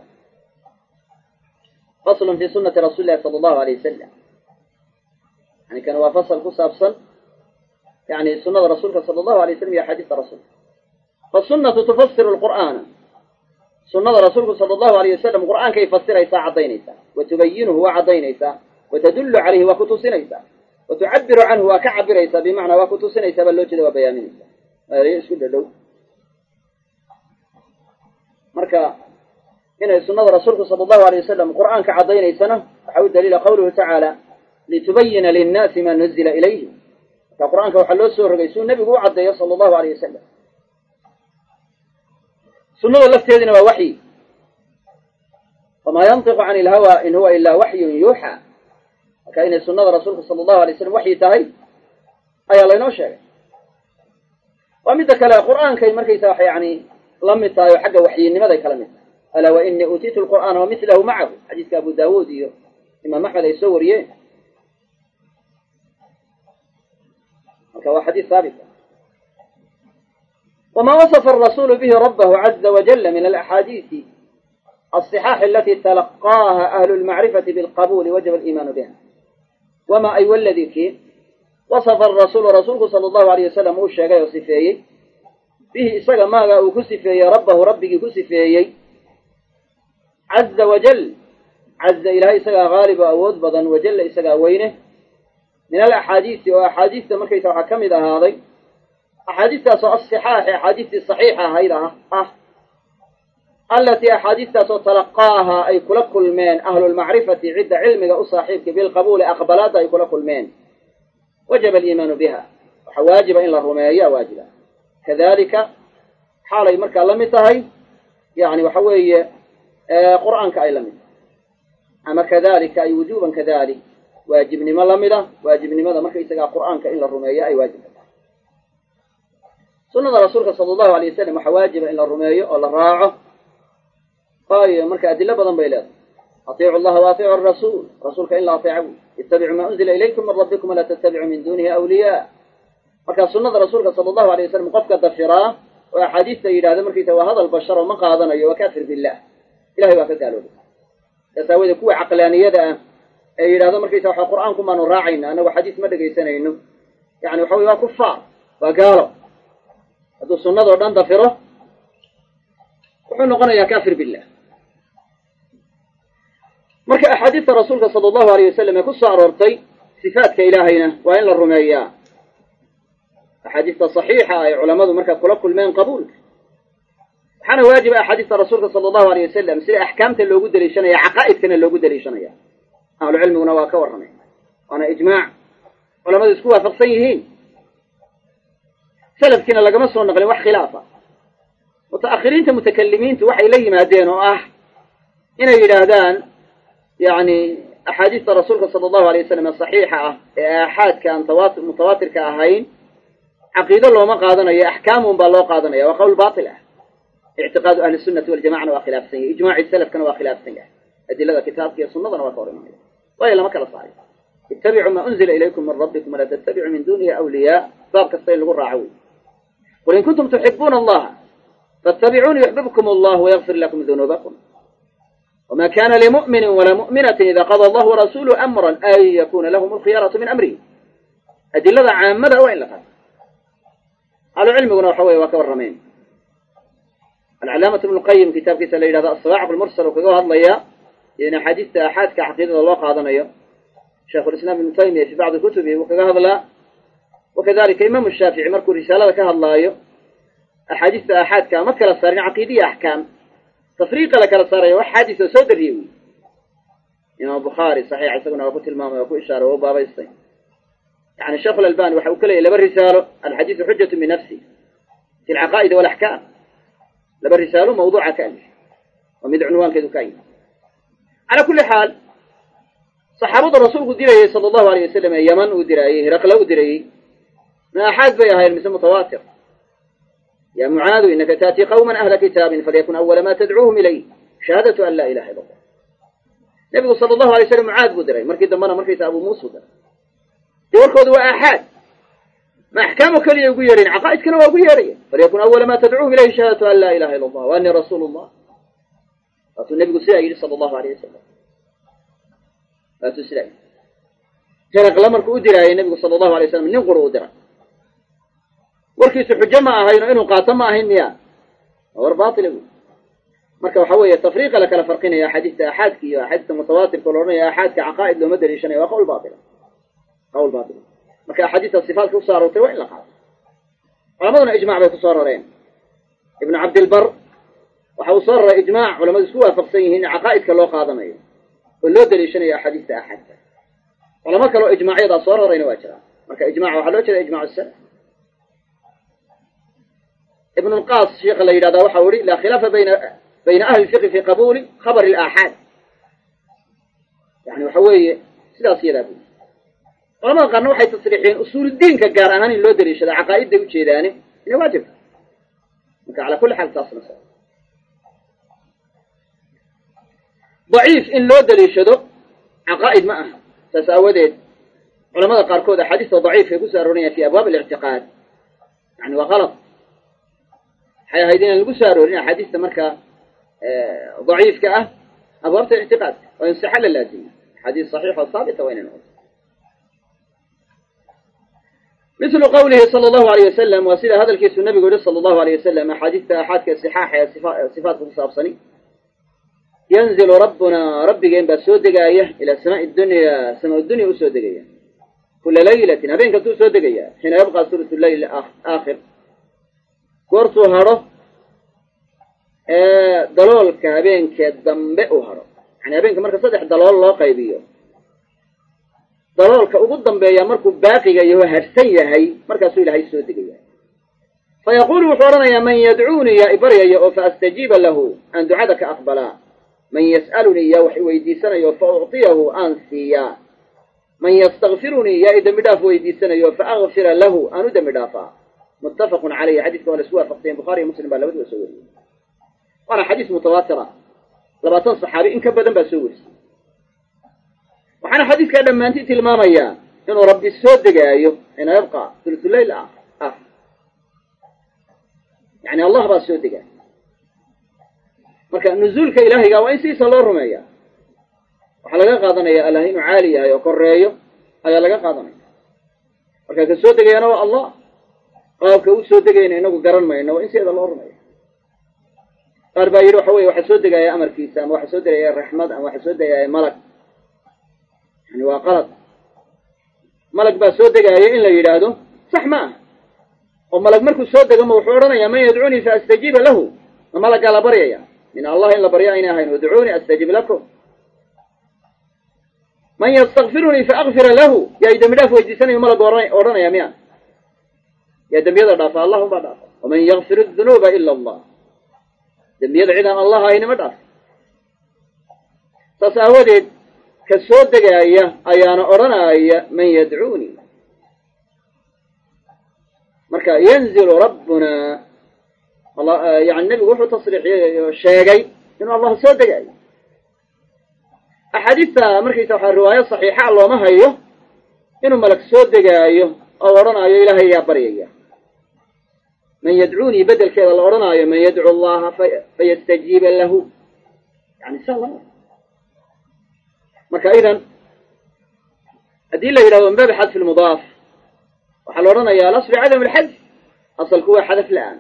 faslun fi sunati rasuuli llahi sala allahu alayh wasalam yani kan waa fasal ku saabsan yani sunada rasuulka sala allahu alay waslam iyo axaadiista rasuulka fasunnatu tufasiru lqur'aana sunada rasuulku sala allahu alayh wasalam qur'aankay fasiraysaa caddaynaysaa wa tubayinuhu waa caddaynaysaa wa tadullu calayhi waa ku tusinaysaa wa tucabiru canhu waa ka cabiraysaa bimacnaa waa ku tusinaysaa baa loo jeeda waa bayaaminaysaa ereyo isku dhadhow marka inay sunada rasuulku sala allahu alay wasalam qur'aanka caddaynaysana waxaa u daliila qawluhu tacaala litubayina linnaasi maa nuzila ilayhim marka qur'aanka waxaa loo soo rogay suu nebigu u caddeeyo sala allahu alayh wasalam sunnada lafteedina waa waxyi wamaa yantiqu cani ilhawa in huwa ilaa waxyun yuuxaa marka inay sunnada rasuulka sala allahu alay slam waxyi tahay ayaa laynoo sheegay waa midda kale qur'aankay markaysa wax yani la mid tahay oo xagga waxyinimaday kala mid tahay alaa wa inii uutiitu lqur'aana wa milahu macahu xadiiska abu daawuud iyo imaam axmed ay soo wariyeen marka waa xadiis haabit wma waصfa الrasuul bih rabh عaزa wajل min alaxaadiiثi aلصxaax alati talaqaaha ahlu اlmacrifaةi bاlqabuli wajaba اliimaanu biha wama ay waladii kii waصfa arasuulu rasuulku salى اllahu alayh wasalam uu sheegay oo sifeeyey bihi isaga maaga uu ku sifeeyey rabbahu rabbigii ku sifeeyey caza wajal caza ilahay isagaa haalib oo awood badan wajalla isagaa weyne min alaxaadiisi oo axaadiista markaysa waxaa ka mid ahaaday axaadiistaasoo asixaaxi axaadiistii saxiixa ahayd ah ah allatii axaadiistaasoo talaqaaha ay kula kulmeen ahlulmacrifati cidda cilmiga u saaxiibka bilqabuuli aqbalaadda ay kula kulmeen wajaba aliimaanu biha waxa waajiba in la rumeeya waajiba kadalika xaalay markaa la mid tahay yani waxa weeye qur'aanka ay la mid tahay ama kadalika ay wujuban kadalik waajibnimo lamida waajibnimada markaysagaa qur'aanka in la rumeeyo ay waajibka tahay. sunnada rasuulka sala allahu alay wasalam waxaa waajiba in la rumeeyo oo la raaco, waayo marka adilo badan bay leedahay. atiicu allaha wa atiicu arasuul, rasuulka in la ateeco, ittabicuu maa unzila ilaykum min rabbikum walaa tattabicuu min dunihi awliyaa. marka sunnada rasuulka sala allahu alay wasalam qofka dafiraa oo axaadiista yidhahda markaysa waa hadal bashar oo ma qaadanayo, waa kaafir billah, ilahay waa ka gaaloobay. saas aawoodee kuwa caqlaaniyada ah ee yidhahdo markaysa waxa qur'aanku maanu raacayna annagu xadiis ma dhegaysanayno, yani waxa wey waa kufaar, waa gaalo. hadduu sunnadoo dhan dafiro wuxuu noqonayaa kaafir billah. marka axaadiista rasuulka sala allahu alayh wasalam ee ku soo aroortay sifaatka ilaahayna waa in la rumeeyaa. axaadiista saxiixa ay culammadu markaa kula kulmeen qabuulka. waxaana waajiba axaadiista rasuulka sala allahu alayh wasalam sida axkaamta loogu daliishanaya caqaa'idkana loogu daliishanaya. ahlu cilmiguna waa ka warramay, waana ijmaac culamadu isku waafaqsan yihiin. salafkiina lagama soo naqlin wax khilaafa. muta'akhiriinta mutakalimiintu waxay la yimaadeen oo ah inay yidhaahdaan yani axaadiista rasuulka sala allahu alay wasalam ee saxiixa ah ee aaxaadka aan tawaat mutawaatirka ahayn caqiido looma qaadanayo, axkaamun baa loo qaadanaya. waa qawl baatil ah. ictiqaadu ahli sunnati waljamacana waa khilaafsan yahay, ijmaaci salafkana waa khilaafsan yahay, adilada kitaabka iyo sunnadana waa ka hor imanaya. waayo lama kala saaray. ittabicuu maa unzila ilaykum min rabbikum walaa tattabicuu min dunihi awliyaa, baab kasta in lagu raaco wey. qul in kuntum tuxibuuna allaha fattabicuuni yuxbibkum allah wayagfir lakum dunuubakum wma kana limu'minin walaa mu'minatin ida qada allahu warasuuluhu amran an yakuna lahum alkhiyaratu min amrihi. adilada caamada waa in la qaato. ahlu cilmiguna waxa weye waa ka warrameen. alcalaamatu ibnu lqayim kitaabkiisa la yidhahdo asawaaciq almursal uu kaga hadlayaa iyo in axaadiista aaxaadka caqiidada loo qaadanayo. shaykhulislaam ibnu taymiya fi bacdi kutubihi wuu kaga hadlaa. wakadalika imaamu shaafici markuu risaalada ka hadlaayo axaadiista aaxaadka ma kala saarin caqiidiya axkaam, tafriiqa la kala saarayo wax xaadis oo soo dariyey wey. imaam bukhaari saxiixa isaguna waa ku tilmaamay, waa ku ishaaray, waa u baabaystay. yani sheekhu lalbani waxa uu ka leeyahy laba risaalo, alxadiidu xujatu min nafsi fi alcaqaa'id walaxkaam. laba risaalo mawduuca ka alif oo mid cunwaankeedu ka yimi. calaa kulli xaal saxaabada rasuulku dirayey sala allahu alayh wasalam ee yaman uu diraayey, hiraqle u dirayey, ma axaad bay ahayen mise mutawaatir. ya mucaadu inaka taati qawman ahla kitaabin falyakun awala ma tadcuuhum ilayh shahaadatu an laa ilaha illa allah. nebigu sala allahu alay slam mucaad buu diray, markii dambena markaysa abu muusa u diray. dee warkoodu waa aaxaad, ma axkaamo keliya ugu yeedhayn, caqaa'idkana waa ugu yeedhaya. falyakun awala ma tadcuuhum ilayhi shahaadatu an laa ilaha illa allah wa annii rasuulu llah. waatuu nebigu sidaa yidhi sala allahu alayh wasalam. waatuu sidaa yidhi. hiraqle markuu u diraayay nebigu sala allahu alay wasalam nin quru u diray. warkiisu xujo ma ahayno inuu qaato ma ahayn miya? waa war baatila wey. marka waxa weeye tafriiqa la kala farqinaya axaadiista aaxaadka iyo axaadiista mutawaatirka la odhanaya aaxaadka caqaa'id looma daliishanayo, waa qawl baatila. qawl baatila. marka axaadiista sifaatka kusoo aroortay waa in la qaato. culamaduna ijmac bay kusoo rareen. ibnu cabdilbar waxa uu soo raray ijmaac culamadu isku waafaqsan yihiin in caqaa'idka loo qaadanayo oo loo daliishanayo axaadiista aaxaadka. culamo kaleo ijmaacyadaa soo rarayna waa jiraan. marka ijmaca waxaa loo jeeda ijmac salaf. ibn lqaas sheekha la yidhahdaa waxa u ihi laa khilaafa bayna bayna ahli lfiqhi fi qabuuli khabari alaaxaad. yani waxa weeye sidaas yadaa bu. culamada qaarna waxay tasriixiyeen usuuludiinka gaar ahaan in loo daliishada caqaa'idday ujeedaane inay waajibta. marka calaa kulli xaal taasna sa daciif in loo daliishado caqaa'id ma aha. saas aawadeed culamada qaarkood axaadiista daciifkay kusoo aroorayaan fi abwaab alictiqaad yani waa kalad. waxay ahayd inaan lagu soo aroorin axaadiista markaa daciifka ah abwaabta ictiqaadka oo in sixa la laazimiyo. axaadiis saxiixa oo saabita waa inay noqoto. mislu qawlihi sala allahu alayh wasalam, waa sida hadalkiisu nabigu yihi sala allahu alayh wasalam axaadiista aaxaadka sixaaxa ee sifaatka ku saabsani. yanzilu rabbuna rabbigeen baa soo degaaya ilaa samaai dunya, samaa dunya usoo degaya kula laylatin, habeenka hadduu soo degaya xiina yabqa thuluthu leyl aakhir, goortuu hadho ee daloolka habeenkee dambe uu hadho. yani habeenka marka saddex dalool loo qaybiyo, daloolka ugu dambeeya markuu baaqiga yaho harsan yahay markaasuu ilaahay soo degaya. fayaquulu wuxuu odhanayaa man yadcuunii yaa ibaryaya oo faastajiiba lahu aan ducada ka aqbalaa, man yas'alunii yaa wax iweydiisanayo fa ucطiyahu aan siiyaa, من يستغفرني يا إذا مداف ويديسنا فأغفر له أنا دم مدافع متفق عليه حديث ولا سوا فقطين بخاري مسلم بلا بد وسوي وأنا حديث متواترة لما تنصح صحابي إن كبدا بسوي وحنا حديث كذا لما أنت تلماميا إنه ربي السود دقايق إنه يبقى ثلث الليل آخر آه. يعني الله بسود دقايق marka nuzuulka ilaahiga waa in siisa loo rumeeyaa waxa laga qaadanaya allah inuu caali yahay oo koreeyo ayaa laga qaadanaya marka ka soo degayna waa allah qaabka uu soo degayna inagu garan mayno waa in siida loo rumeeyaa qaar baa yiri waxa weeye waxa soo degaya amarkiisa ama waxa soo degaya raxmad ama waxa soo degaya malak yani waa qalad malak baa soo degaya in la yiraahdo sax ma oo malak markuu soo dego ma wuxuu oranayaa man yad'uni fa astajiba lahu malak la bariyaya من الله إلا بريئين أهين ودعوني أستجب لكم من يستغفرني فأغفر له يا إذا مداف ويجلسني وملك ورانا يا ميان يا دم يضع دافع الله ما دافع ومن يغفر الذنوب إلا الله دم يضع عن الله أين مدافع تصاودت كالسود دقايا أيانا أرانا أي من يدعوني مركا ينزل ربنا الله يعني النبي وحده تصريح شيء إنه الله سود جاي أحاديث مركز توحى الرواية صحيحة الله ما هي إنه ملك سود جاي أو رنا يا إلهي يا بريء من يدعوني بدل كذا الأورنا من يدعو الله في فيستجيب له يعني سلام مركز أيضا أدلة إلى من باب حذف المضاف وحل رنا يا الأصل عدم الحذف أصل هو حذف الآن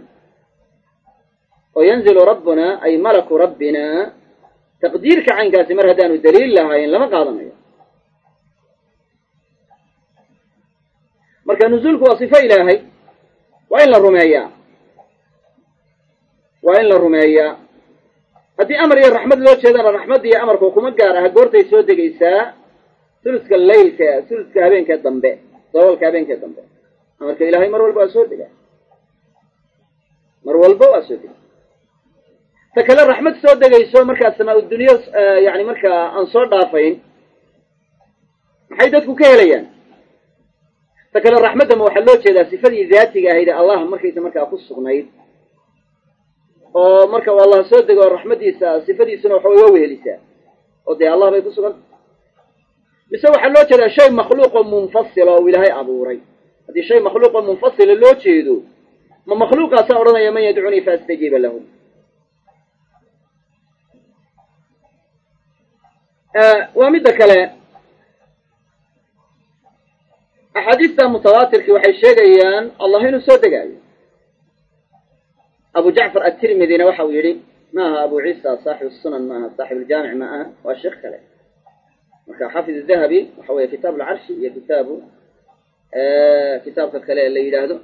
وينزل ربنا أي ملك ربنا تقديرك عن كاسمر هدان الدليل لها ين لما قاضنا مركا نزولك وصفة إلهي وإن الرمية وإن الرمية هدي أمر يا الرحمة لو تشهدنا الرحمة دي أمرك وكما قارها قورتي سودك إيساء ثلثك الليل ثلثك كابين كالضنباء طول كابين كالضنباء أمرك إلهي مر والبوء سودك مر والبوء سودك فكلا الرحمة سودة جيسوا مركز السماء والدنيا يعني مركز أنصار ضعفين حيدتك كهليا فكلا الرحمة ما وحلوش إذا صفة ذاتي إذا الله مركز مركز أخص غنيد ومركز والله سودة والرحمة يسا صفة سنة وحويه لسا ودي الله بيقص غنيد بسوي حلوش إذا شيء مخلوق منفصل وإلهي أبوري هذا شيء مخلوق منفصل اللوش يدو ما مخلوق أسأرنا يمن يدعوني فاستجيب لهم آه ومدة كلا أحاديث متواتر في وحي الشيء الله هنا سود جاي أبو جعفر الترمذي نوحه يري ما أبو عيسى صاحب السنن ما صاحب الجامع ما والشيخ كلا وكان حافظ الذهبي وحوي كتاب العرش هي كتابه آه كتاب الكلام اللي يلاهده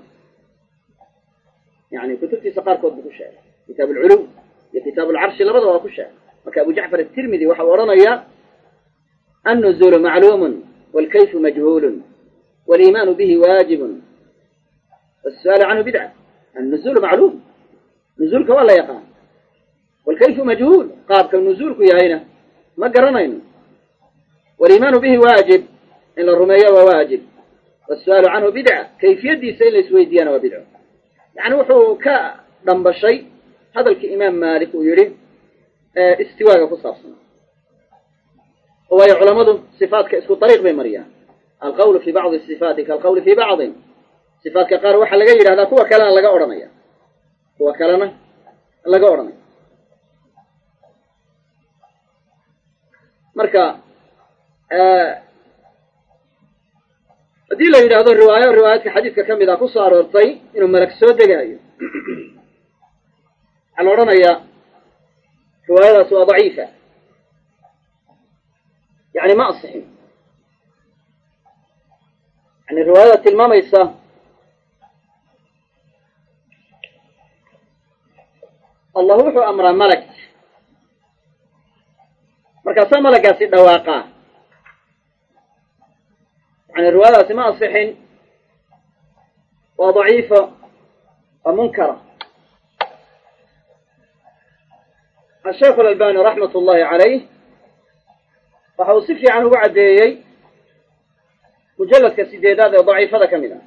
يعني كتب في سقار كود بكل كتاب العلو هي كتاب العرش اللي بدأ بكل وكان أبو جعفر الترمذي وحورنا إياه النزول معلوم والكيف مجهول والإيمان به واجب والسؤال عنه بدعة النزول معلوم نزولك ولا يقع والكيف مجهول قابك النزولك يا هنا ما قرنين والإيمان به واجب إن الرمية وواجب والسؤال عنه بدعة كيف يدي سيل سويديان وبدعة يعني وحو كدنب الشيء هذا الإمام مالك ويريد استواء في الصفصنا وهي علماء صفات كاسكو طريق بمريا القول في بعض الصفات كالقول في بعض صفات كقار وحا لغا يري هذا هو كلام لغا اورنيا هو كلام لغا اورنيا marka ee hadii la yiraahdo riwaayo riwaayadka xadiiska kamid ah ku soo aroortay inuu malak soo degayo aan oranaya riwaayadaas waa daciifa يعني ما أصحي يعني الرواية الماميسة الله وحو أمر ملك مركز ملك سيد واقع يعني الرواية ما أصحي وضعيفة ومنكرة الشيخ الألباني رحمة الله عليه وحوصفي عنه بعدي mujalladka sideedaad ee daciifada ka mid ah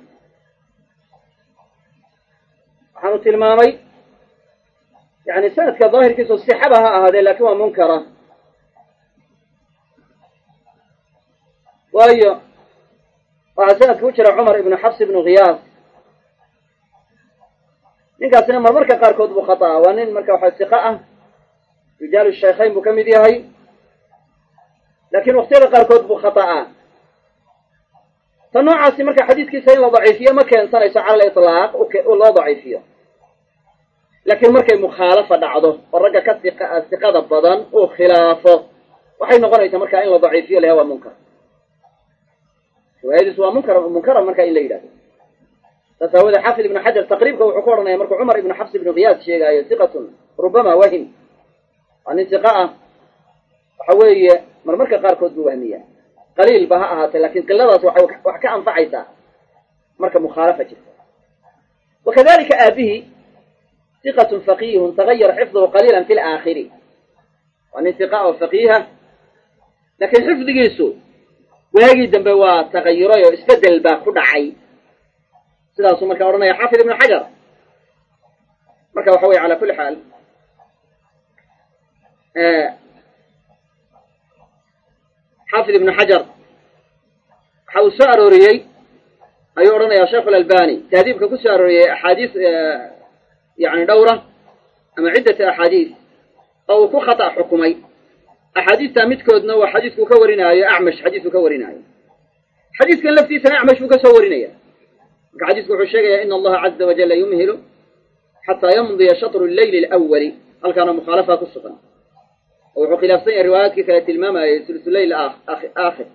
waxaanu tilmaamay yani sanadka daahirkiisu sixaba ha ahaadee laakiin waa munkara waayo waxaa sanadka ku jira cumar ibnu xafs ibnu khiyaas ninkaasina marmarka qaarkood buu khata'a waa nin marka waxa siqa ah rijaalu shaykhayn buu ka mid yahay laakiin waqtiyada qaarkood buu khata'a ta noocaasi marka xadiidkiisa in la daciifiyo ma keensanayso cala aliطlaaq loo daciifiyo laakiin markay mukhaalafa dhacdo oo ragga ka siqa siqada badan uu khilaafo waxay noqonaysaa marka in la daciifiyo laha waa munkar riwaayadiisu waa munkar munkaran marka in la yidhahdo saas aawoodee xaafid ibnu xajar taqriibka wuxuu ku odhanaya markuu cumar ibnu xafs ibnu khiyaas sheegaayo siqatun rubama wahim waa nin siqa ah waxa weeye marmarka qaarkood buu wahmiya qaliil ba ha ahaatee laakiin qiladaas waxay wax ka anfacaysaa marka mukhaalafa jirta wakadalika aabihi siqatun faqihun tagayara xifduhu qaliilan fi laakhiri waa nin siqa oo faqiiha laakiin xifdigiisu waagii dambe waa tagayuray oo isbedel baa ku dhacay sidaasuu markaa odhanaya xaafid ibnu xajar marka waxa weye cala kulli xaal xaafid ibnu xajar waxa uu soo arooriyey ayuu odhanayaa sheekhu alalbani tahdiibka ku soo arooriyey axaadiis yani dhowra ama ciddata axaadiis oo uu ku khata' xukumay axaadiistaa midkoodna waa xadiiskuu ka warinaayo acmash xadiiskuu ka warinaayo xadiiskan laftiisana acmash buu ka soo warinaya marka xadiisku wuxuu sheegaya ina allaha caza wajalla yumhilu xataa yamdiya shatru leyli alawali halkaana mukhaalafa ku sugan oo wuxuu khilaafsan yahay riwaayaadkii kale tilmaamayay sulsuleyl aakhir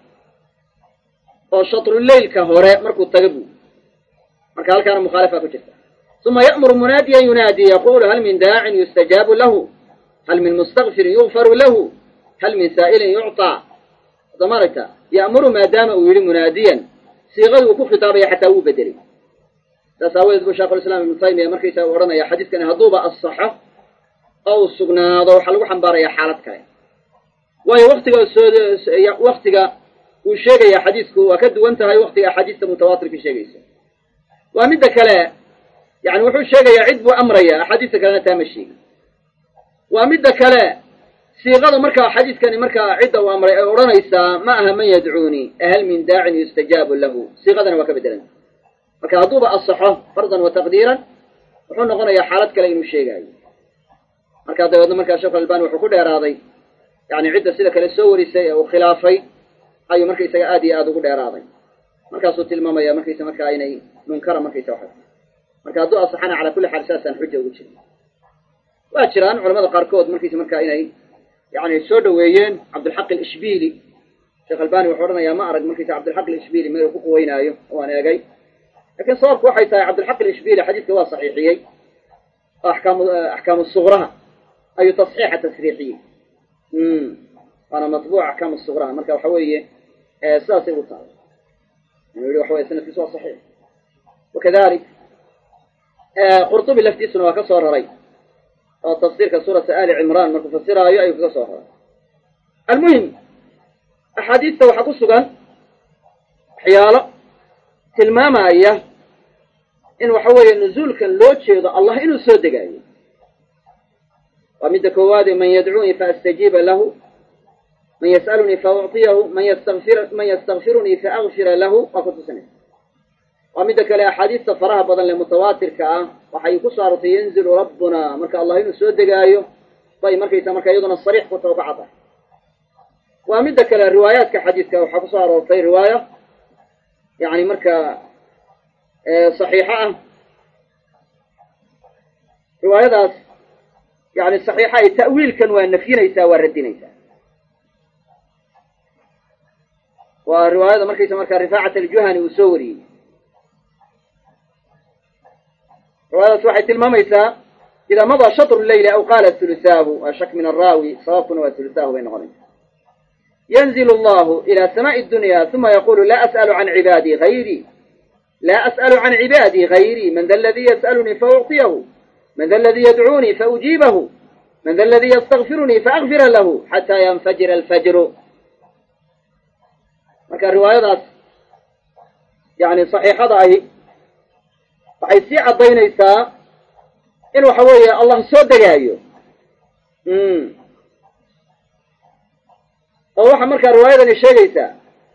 oo shatruleylka hore markuu taga buu marka halkaana mukhaalafa ku jirta uma ya'muru munaadiyan yunaadi yaqulu hal min daacin yustajaabu lahu hal min mustakfirin yugfaru lahu hal min saa'ilin yucطaa damaragta ya'muru maadaama uu yidhi munaadiyan siiqadii uu ku khitaabaya xataa wuu bedelay saas aawadeed buu sheekhulislaam ibnu taymiya markaysaa u odhanaya xadiiskani hadduuba asaxo oo uu sugnaado waxaa lagu xambaarayaa xaalad kale waayo waktiga soo waktiga uu sheegaya xadiisku waa ka duwan tahay waktiga axaadiista mutawaatirka sheegaysa waa midda kale yani wuxuu sheegayaa cid buu amraya axaadiista kalena taa ma sheegi waa midda kale siiqada markaa xadiiskani markaa cidda uu amray ay odhanaysaa ma aha man yadcuunii ahal min daacin yustajaabu lahu siiqadana waa ka bedelanta marka hadduuba asaxo fardan wa taqdiiran wuxuu noqonayaa xaalad kale inuu sheegaayo markaa dabeedna markaa sheekhu albani wuxuu ku dheeraaday yani cidda sida kale soo warisay ee uu khilaafay ayuu markaysaga aad iyo aada ugu dheeraaday markaasuu tilmaamaya markaysa markaa inay munkara markaysa waxa marka hadduu asaxana calaa kulli xaal saasaan xuja ugu jirin waa jiraan culamada qaarkood markaysa markaa inay yani soo dhaweeyeen cabdilxaq alishbili sheekh albani wuxuu odhanayaa ma arag markaysa cabdilxaq alishbili meel uu ku quweynaayo waan eegay lakin sababku waxay tahay cabdilxaq alishbili xadiiska waa saxiixiyey oo axkaamu axkaamu sugraha ayuu tasxiixa tasriixiyey waana matbuuc axkaamu sugraha marka waxa weeye sidaasay u tahay inuu yihi waxa weye sanadkiisu waa saxiix wakadalik qurtubi laftiisuna waa ka soo raray oo tafsiirka suurata ali cimraan markuu fasiraayo ayuu kaga soo raray almuhim axaadiista waxaa ku sugan waxyaalo tilmaamaya in waxa weeye nuzuulkan loo jeedo allah inuu soo degaayo waa midda koowaade man yadcuunii faastajiiba lahu man yas'alunii faucطiyahu man yastafir man yastakfirunii faagfira lahu waa ku tusinaysa waa midda kale axaadiista faraha badan lee mutawaatirka ah waxay ku soo aroortay yanzilu rabbuna marka allah inuu soo degaayo bay markaysa marka iyaduna sariix ku taho ka cadda waa midda kale riwaayaadka xadiiska waxaa kusoo aroortay riwaaya yani marka saxiixo ah riwaayadaas yani saxiixa ay ta'wiilkan waa nafyinaysaa waa radinaysaa waa riwaayada markaysa markaa rifaacat aljuhani uu soo wariyey riwaayadaas waxay tilmaamaysaa idaa madaa shatru leyli aw qaala hulutaahu waa shak min araawi sababkuna waa hulutaahu bay noqonaysa yanzilu allahu ila samaa'i dunya uma yaqulu laa as'alu can cibaadii hayrii laa as'alu can cibaadii hayrii man da aladii yas'alunii faucطiyahu man da aladii yadcuunii faujiibahu man da aladii yastakfirunii faagfira lahu xataa yanfajira alfajru marka riwaayadaas yani saxiixada ahi waxay sii caddaynaysaa in waxa weeye allah soo degaayo oo waxa markaa riwaayadani sheegaysaa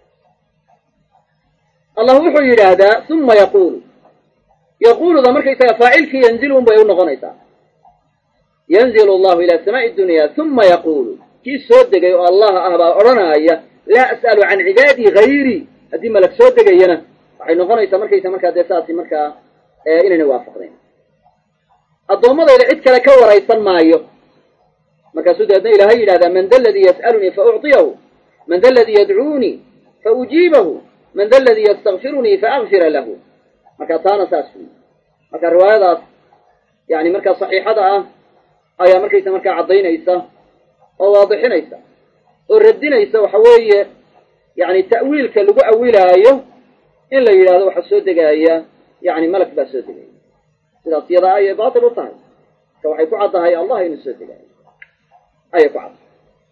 allah wuxuu yidhaahdaa uma yaquulu yaquuluda markaysaga faacilkii yanzilu un bay u noqonaysaa yanzilu allahu ila samaa'i dunya uma yaquulu kii soo degay oo allah ah baa odhanaaya laa as'alu can cibaadii hayrii haddii malag soo degayana waxay noqonaysaa markaysa markaa dee saasi markaa inayna waafaqdayn addoommadayda cid kale ka waraysan maayo markaasuu dabeedna ilaahay yidhahdaa man da ladii yas'alunii fa ucطiyahu man da ladii yadcuunii fa ujiibahu man da ladii yastakfirunii fa akfira lahu marka taana saas wey marka riwaayadaas yani markaa saxiixada ah ayaa markaysa markaa caddaynaysa oo waadixinaysa oo radinaysa waxa weeye yani ta'wiilka lagu awilaayo in la yidhahdo waxaa soo degaaya yani malak baa soo degaya sidaas yadaa ayay baatil u tahay marka waxay ku caddahay allah inuu soo degaayo ayay ku caddahay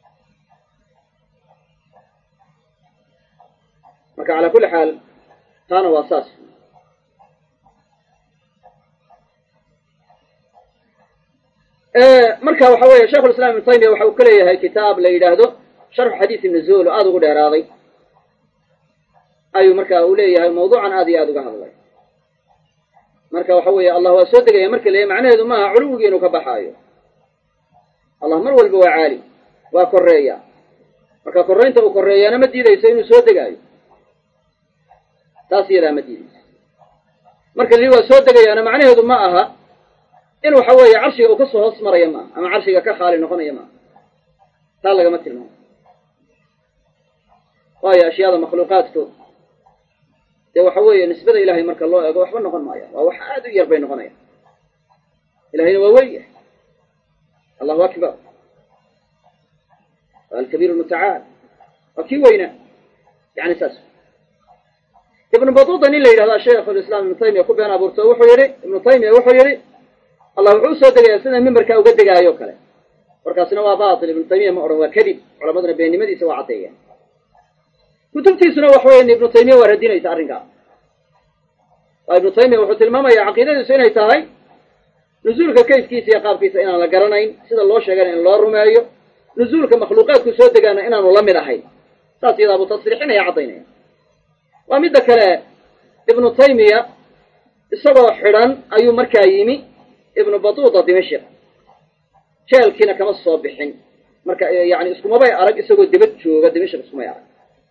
marka calaa kulli xaal taana waa saas marka waxa weeye sheikh ulislam ibnu taymiya waxa uu ka leeyahay kitaab la yidhaahdo sharxu xadiisi nuzuul oo aada ugu dheeraaday ayuu marka uu leeyahay mawduucan aad iyo aada uga hadlay marka waxa weeye allah waa soo degaya marka leeyahy macnaheedu maaha culuwigii inuu ka baxaayo allah mar walba waa caali waa korreeya marka korraynta uu korreeyaana ma diidayso inuu soo degaayo taas iyadaa ma diidayso marka lii waa soo degayaana macnaheedu ma aha in waxa weeye carshiga uu kasoo hoos maraya maaha ama carshiga ka khaali noqonaya maaha taa lagama tilmaamo waayo ashyaada makhluuqaadku dee waxa weeye nisbada ilahay marka loo eego waxba noqon maaya waa wax aada u yar bay noqonayaan ilahayna waa weyn yahay allahu akbar alkabiir almutacaal waa kii weynaa yani saas ibnu batuuta nin la yidhahda sheikh alislaam ibnu taymiya ku been abuurto wuxuu yihi ibnu taymiya wuxuu yihi allah wuxuu soo degayaa sida mimbarkaa uga degaayo o kale markaasina waa baatil ibnu taymiya ma odhan waa kadib culamaduna beennimadiisa waa caddeeyaan kutubtiisuna wax weyn ibnu taymiya waa radinaysa arrinkaas waa ibnu taymiya wuxuu tilmaamayaa caqiidadiisu inay tahay nuzuulka kayfkiisa iyo qaabkiisa inaan la garanayn sida loo sheegana in loo rumeeyo nuzuulka makhluuqaadku soo degaana inaanu la mid ahayn saas iyadaa buu tasriixinaya caddaynaya waa midda kale ibnu taymiya isagoo xidhan ayuu markaa yimi ibnu batuuta dimashik jeelkiina kama soo bixin marka yani iskumabay arag isagoo dibad jooga dimashik iskumay arag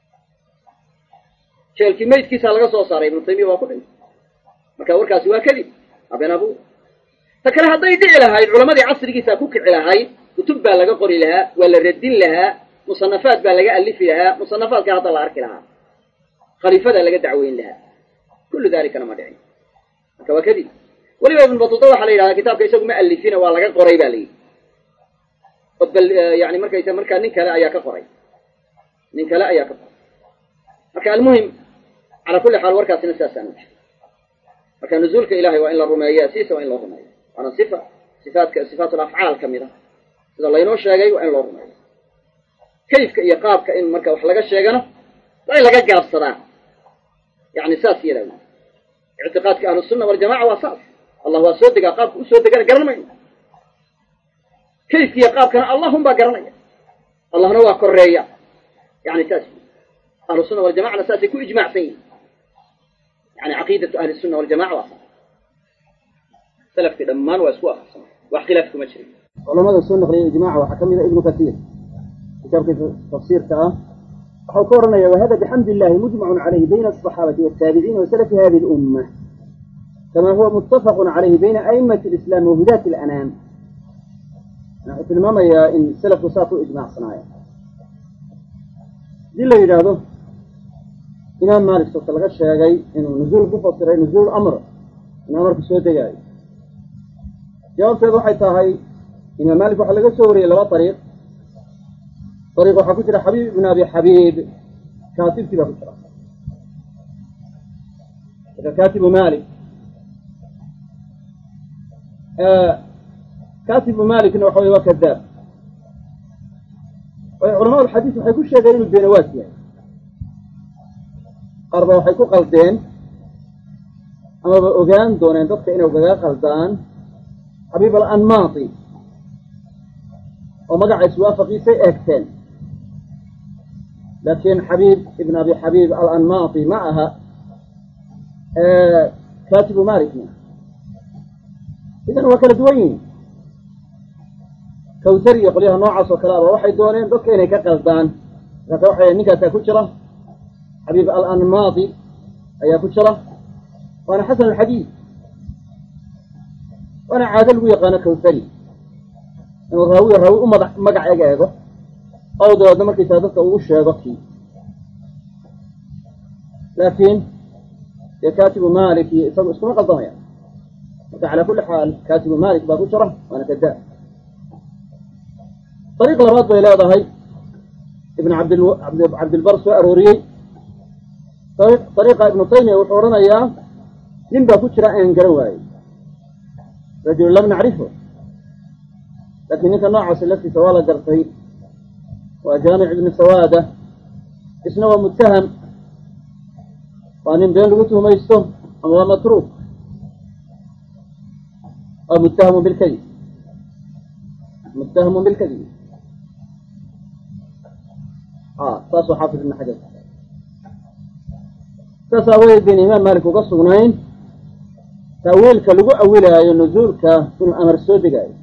jeelkii maydkiisaa laga soo saaray ibnu taymiya waa ku dhintay marka warkaasi waa kadib abeen abu ta kale hadday dhici lahayd culamadii casrigiisa ku kici lahayd kutub baa laga qori lahaa waa la radin lahaa musanafaad baa laga alifi lahaa musanafaadka hadda la arki lahaa khaliifadaa laga dacweyn lahaa kullu dalikana ma dhicin marka waa kadib weliba ibnu batuuta waxaa la yidhahdaa kitaabka isagu ma alifina waa laga qoray ba la yidhi bal yani markaysa markaa nin kale ayaa ka qoray nin kale ayaa ka qoray marka almuhim calaa kulli xaal warkaasina sidaasaan u marka nuzuulka ilahay waa in la rumeeya siisa waa in loo rumeeyo waana sifa sifaatka sifaat alafcaal ka mid a sida laynoo sheegay waa in loo rumeeyo kayfka iyo qaabka in marka wax laga sheegano waa in laga gaabsadaa yani saas yadaa wy ictiqaadka ahlusunna waljamaca waa saas allah waa soo degaa qaabka usoo degana garan mayno kayfkiiyo qaabkana allahum baa garanaya allahna waa koreeya yani saas ahlusunna waljamacana saasay ku ijmaacsan yihin yani caqiidatu ahli sunna waljamaca waa saas salafkii dhammaan waa isku waafaqsan wax khilaaf kuma jirin culamada soo naqliyay ijmaca waxaa ka mid a ibnu kasiir kitaabkiisa tafsiirka ah waxau ka oranaya wahada bixamdi illahi mujmacun calayhi bayna asaxaabati wataabiciina wasalafi hadihi lumma kama huwa muttafaqun calayhi bayna a'immati alislaam wahudaati alanaam wuxuu tilmaamayaa in salafku saa ku ijmaacsanaaya hadii la yidhaahdo imaam maalik sota laga sheegay inuu nuzuul ku fasiray nuzuul amr in amarku soo degaayo jawaabteedu waxay tahay imaam maalik waxaa laga soo wariyey laba ariiq ariiq waxaa ku jira xabiib ibn abi xabiib kaatibkii baa ku jira marka kaatibu malik kaatibu malikna waxa wey waa kadaab culamada alxadiis waxay ku sheegeen inuu beenawaas yahay qaar ba waxay ku qaldeen amaba ogaan dooneen dadka inay kaga qaldaan xabiib alanmaati oo magaca iswaafaqiisay eegteen laakiin xabiib ibn abi xabiib alanmaati ma aha kaatibu malikna idan waa kala duwan yihin kawsar iyo qolyaha noocaas oo kale aba waxay dooneen dadka inay ka qaldaan markaasa waxay ninkaasaa ku jira xabiib alanmaati ayaa ku jira waana xasan alxadiid waana caado lagu yaqaano kawsari inuu raawiya raawi u mada magac ega eego ow dabeedna markaysaa dadka uu sheego kii laakiin dee kaatibu malik iyo isagu iskuma qaldamaya marka calaa kulli xaal kaatibu malik baa ku jira waana kadaa dariiq labaad bay leedahay ibn abd cabdilbar soo arooriyey dariiqa ibnu taymiya wuxuu odhanayaa nin baa ku jira aan garan waayey rajulu lam nacrifhu laakiin ninka noocaasi laftiisa waa la gartay waa jaamic ibnu sawaada isna waa muttaham waa nin been lagu tuhmaysto ama waa matruuk waa muttahamu bilkadib muttahamu bilkadib saasuu xaafid ibn xajar saas aawadeed bayn imaam maalik uga sugnayn taawiilka lagu awilaayo nuzuulka inuu amar soo degaayo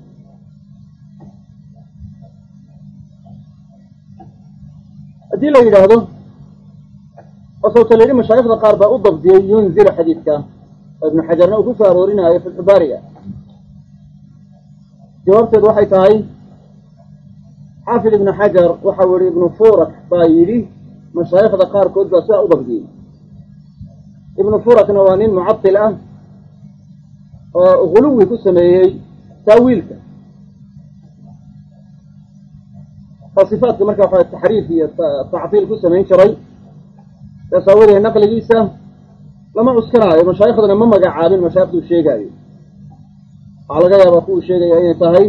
haddii la yidhaahdo oo sawta la yidhi mashaayikhda qaar baa u dabdiyey yunzilu xadiidka oo ibnu xajarna uu ku soo aroorinaayo fi lxibaariga jawaabteedu waxay tahay xaafid ibnu xajar waxau yihi ibnu furak baa yidhi mashaayikhda qaarkood baa sidaa u dabdiyey ibnu furakna waa nin mucatil ah oo guluwi ku sameeyey taawiilka oo sifaatka marka waxa taxriif iyo tactiil ku samayn jiray saas aawadeed naqligiisa lama cuskanaayo mashaaikhdana ma magacaabin mashaaikhdu sheegaayo waxaa laga yaabaa kuwuu sheegaya inay tahay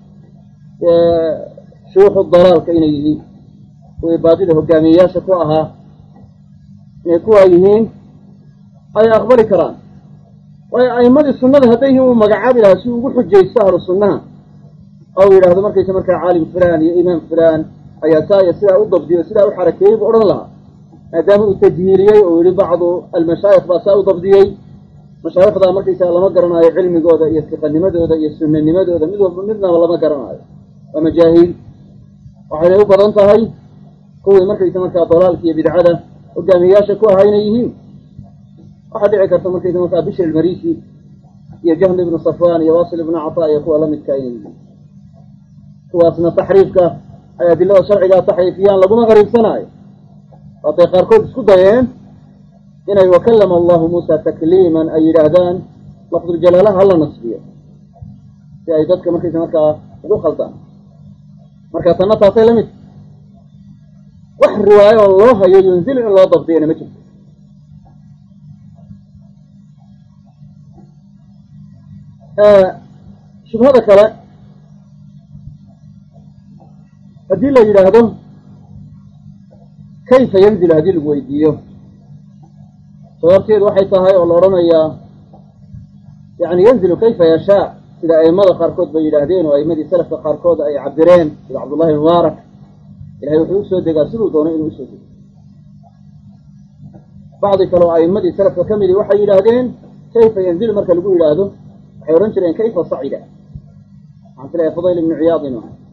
shuyuuxu dalaalka inay yihiin kuwii baadida hogaamiyeyaasha ku ahaa inay kuwaa yihiin ay aqbali karaan waayo a'immadii sunnada hadday yihiin uu magacaabi lahaa si uu ugu xujaysto ahlu sunnaha oo yidhaahdo markaysa markaa caalim fulaan iyo imaam fulaan ayaa saaya sidaa u dabdiyo sidaa u xarakeeyey buu odhan lahaa maadaama uu tajhiiriyey oo yihi bacdu almashaayikh baa saa u dabdiyey mashaayikhdaa markaysaa lama garanaayo cilmigooda iyo siqanimadooda iyo sunanimadooda mid walba midnaba lama garanaayo waa majaahiil waxaynay u badan tahay kuwii markaysa markaa dalaalka iyo bidcada hogaamiyeyaasha ku ahaa inay yihiin waxaa dhici karta markaysa markaa bishr ilmarisi iyo jahm ibnu safwan iyo wasil ibnu cataa iyo kuwa lamidka inay yihiin kuwaasna taxriifka ay adilada sharcigaa taxriifiyaan laguma qariibsanaayo waatay qaarkood isku dayeen inay wakallama allahu muusa takliiman ay yidhaahdaan lafduljalaalaha hala nasbiyo si ay dadka markaysa markaa ugu khaldaan marka tanna taasay la mid wax riwaayo oo loo hayo yunzilu in loo dabdiyana ma jirto shubhada kale haddii la yidhaahdo kayfa yanzilu haddii lagu weydiiyo sababteedu waxay tahay oo la odhanayaa yani yanzilu kayfa yashaa sida a'immada qaarkood bay yidhaahdeen oo a'immadii salafka qaarkood ay cabireen sida cabdullahi mubaarak ilahay wuxuu usoo degaa siduu doono inuu usoo dego bacdi kale oo a'immadii salafka ka midii waxay yidhaahdeen kayfa yanzilu marka lagu yidhaahdo waxay odhan jireen kayfa sacida waxaan filaya fudayl ibnu ciyaad inu ahay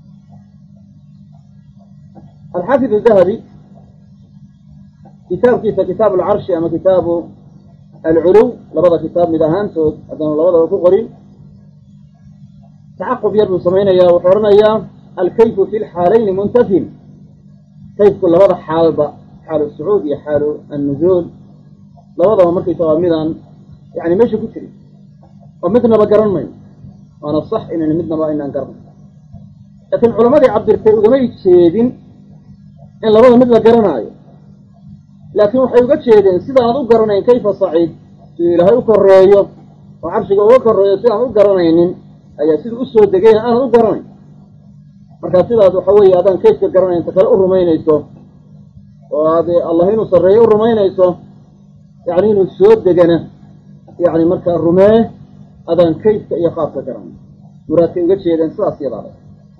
alxaafid dahabi kitaabkiisa kitaab alcarshi ama kitaabu alculuw labada kitaab mid ahaantood haddaanu labadaba ku qorin tacaqub yar buu samaynayaa wuxuu odhanayaa alkayfu fi lxaalayni muntafin kayfku labada xaalba xaalu sucuud iyo xaalu annuzuul labadaba markaysa waa midaan yani meesha ku jirin oo midnaba garan mayno waana sax inayna midnaba aynaan garanay laakiin culamadii cabirtay ugamay jeedin in labada mid la garanaayo laakiin waxay uga jeedeen sidaan u garanayn kayfa saciid siduu ilaahay u koreeyo oo carshiga uga koreeyo sidaan u garanaynin ayaa siduu usoo degayna aanad u garanayn markaa sidaas waxa weeye adaan kayfka garanayn ta kale u rumaynayso oo aad allah inuu sarreeyo u rumaynayso yacni inuu soo degana يعني مركا الرماه أذان كيف يخاف كرام مراد كيف يجد سلاس يضاره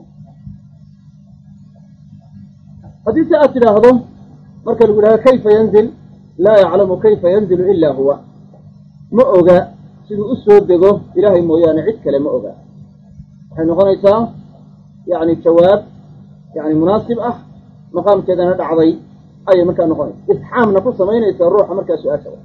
هذه تأتي هذا مركا الأولى كيف ينزل لا يعلم كيف ينزل إلا هو مؤجا سيدو أسود بجو إلهي مويان عد كلام مؤجا حين غنيتا يعني جواب يعني مناسب أه مقام كذا ندع عضي أي مكان غني إفحام نقص ما ينسى الروح مركا سؤال شوال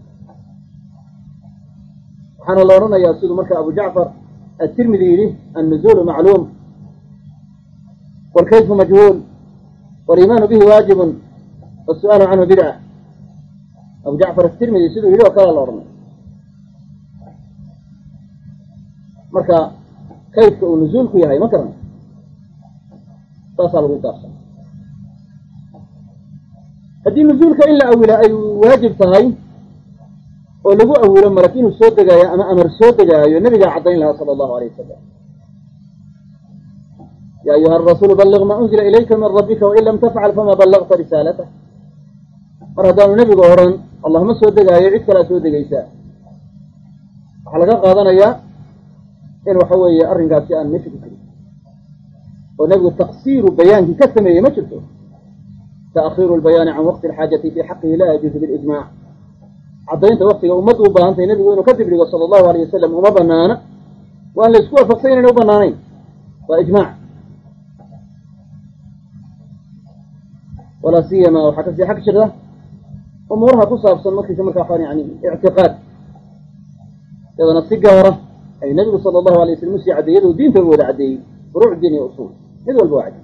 سبحان الله رنا يا سيد مركا أبو جعفر الترمذي له النزول معلوم والكيف مجهول والإيمان به واجب والسؤال عنه بدعة أبو جعفر الترمذي سيده له قال الله رنا مركا كيف النزول فيها هي مكرنا تصل بقصة هذه النزول كإلا أولا أي واجب تهي ولقوا أولا مركين الصوت جاء أما أمر الصوت جاء النبي عطين لها صلى الله عليه وسلم يا أيها الرسول بلغ ما أنزل إليك من ربك وإن لم تفعل فما بلغت رسالته مرهدان النبي قهرا اللهم الصوت جاء يعيدك لا صوت جاء حلقة قادنا يا إن وحوي أرنقات شيئا مش بكري ونبي تقصير بيان كسمية ما شفته تأخير البيان عن وقت الحاجة في حقه لا يجوز بالإجماع عضينت وقتك ومضوا بانت النبي وإنه كذب لك صلى الله عليه وسلم وما بنانا وأن لسكوا فقصين لو بنانين فإجماع ولا سيما وحكى في حق شرة أمورها تصاب صنمك سمك أخوان يعني اعتقاد إذا نصيقها أي النبي صلى الله عليه وسلم مسي عدي يده دين تلوه عدي فروع الدين أصول يدو البوعد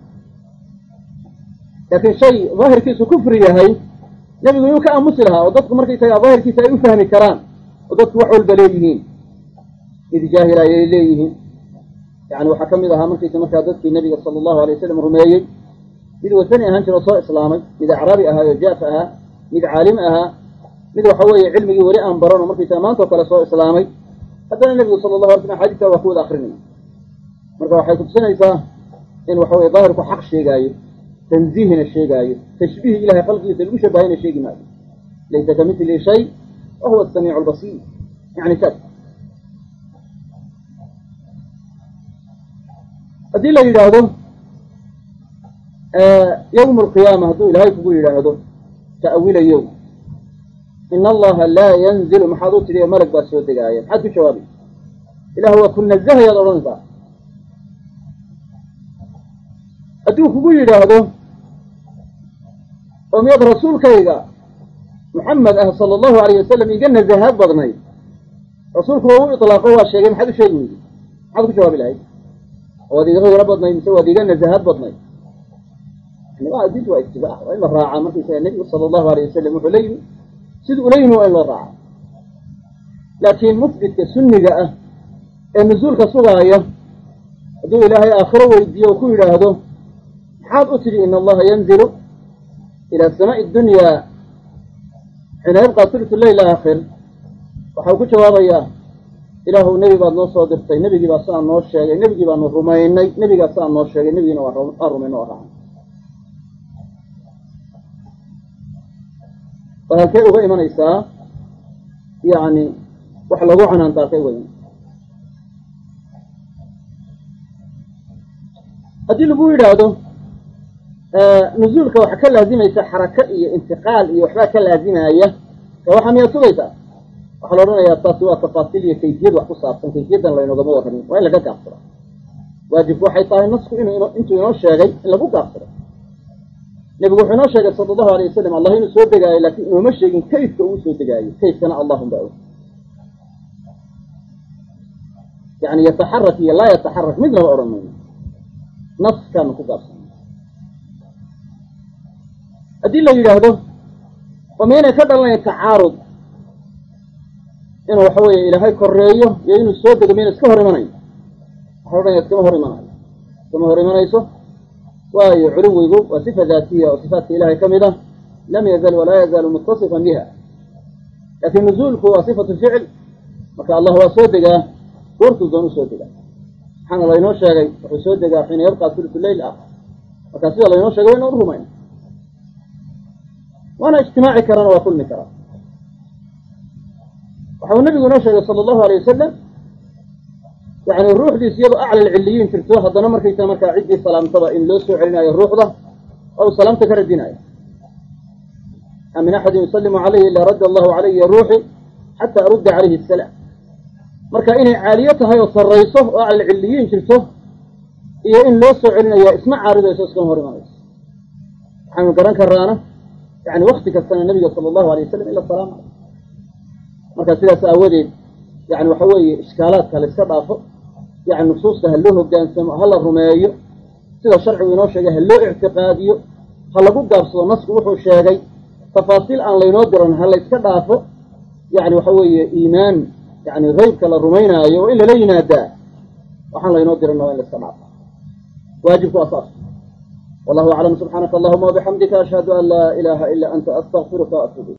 لكن شيء ظاهر كيسو كفرية هاي نبي يقولون كأن مسلها وضدك مركز يا ظاهر كيسا يفهم كرام وضدك وحول البليهين إذ جاهل إليهين يعني وحكم إذا مركز مركز ضدك النبي صلى الله عليه وسلم رميي إذ وثاني أهانش رسول إسلامي إذا عربي أها يجافها إذا عالمها إذا حوي علمي ولي أنبرون مركز أمانته كرسول إسلامي هذا النبي صلى الله عليه وسلم حديثه وقود آخرين مركز وحيث بسنة إن وحوي ظاهرك حق شيء جاي تنزيهنا الشيء جاي تشبيه إلهي خلقه تلوش بهين الشيء ماذا ليس كمثل شيء وهو السميع البصير يعني كذا أدلة إلى هذا آه يوم القيامة هذو إلهي تقول إلى هذا تأويل يوم إن الله لا ينزل محاضرة لي ملك بأسود دقائق حتى شوابي إلا هو كنا الزهي يضرنك أدوك قول إلى هذا وميض رسول كيغا محمد أه صلى الله عليه وسلم يقلنا الزهاد بضني رسولك هو إطلاقه هو الشيء محدو شيء مني حدو شواب الهي وذي غير بضني مسوى ذي قلنا الزهاد بضني يعني ما أديت واتباع وإما الراعة ما في سيد النبي صلى الله عليه وسلم وحليه سيد أليه وإلا الراعة لكن مثبت كسنة جاء النزول كصغاية أدو إلهي آخره ويديه وكل إلى هذا حاد أتري إن الله ينزل إلى السماء الدنيا حين يبقى ثلث الليل الآخر وحاوكو شوابيا إله النبي بعد نصر درتي نبي بعد سان نور شيء نبي بعد نور رمين نبي بعد سان نور شيء نبي نور أرمين نوران فهالكي أغير من إيسا يعني وحلقوا عن أنتاكي وين أدل بويد هذا آه نزولك وحكا لازمة حركة إيه انتقال إيه وحباك لازمة إيه كوحا مياسوغيتا وحلونا يا تاسوا تفاصيل كيفية وحصة أبسن كيفية لأنه قموا وكرين وإن لقاك أبصرا واجب وحي طاهي النصف إنه إنتو ينوش شاقي إلا بوك أبصرا نبي وحي نوش شاقي صلى الله عليه وسلم الله ينو سود دقائي لكن إنه مش شاقين كيف كأو سود دقائي كيف كان اللهم بأو يعني يتحرك لا يتحرك مثل ما أرمين نص كان بوك أبصرا أدلة يجاهده ومين كذا الله يتعارض إنه حوي إلى هاي كورية يجينو السود دقمين اسكهر مني حوي يسكهر مني اسكهر مني سو ويعلو يقول وصفة ذاتية وصفات إلهي كمدة لم يزال ولا يزال متصفا بها لكن نزولك هو صفة الفعل وكا الله هو سود دقا ورث الزنو سود دقا سبحان الله ينوشى غي وسود دقا حين يبقى ثلث الليل الآخر وكا سيد الله ينوشى غي ونوره مين وأنا اجتماعي كران وكل كران وحاول النبي نشر صلى الله عليه وسلم يعني الروح دي سيبقى أعلى العليين ترتوها هذا نمر كي تمرك عدي سلام طبعا إن لو سعرنا الروح ده أو سلامتك ردنا أمن أحد يسلم عليه إلا رد الله عليه روحي حتى أرد عليه السلام مركا إن عاليتها يصريصه وأعلى العليين ترتوه إيه إن لو سعرنا يا اسمع عارض يسوسكم هرمانيس حمد قران كرانا يعني وقت كان النبي صلى الله عليه وسلم إلا السلام عليه مركا سيدا سأودين يعني وحوي إشكالات كالسبعة يعني نصوص هلوه قان سمع هلا الرمايو سيدا شرع وينوشة هلو اعتقاديو هلا قد قابسوا نص وحو الشاقي تفاصيل أن لينودرن هلا يسكدافو يعني وحوي إيمان يعني غيب كالرمينا وإلا لينا دا وحن لينودرن وإلا السماء واجب أصاف والله أعلم. سبحانك اللهم وبحمدك أشهد أن لا إله إلا أنت أستغفرك وأتوب إليك.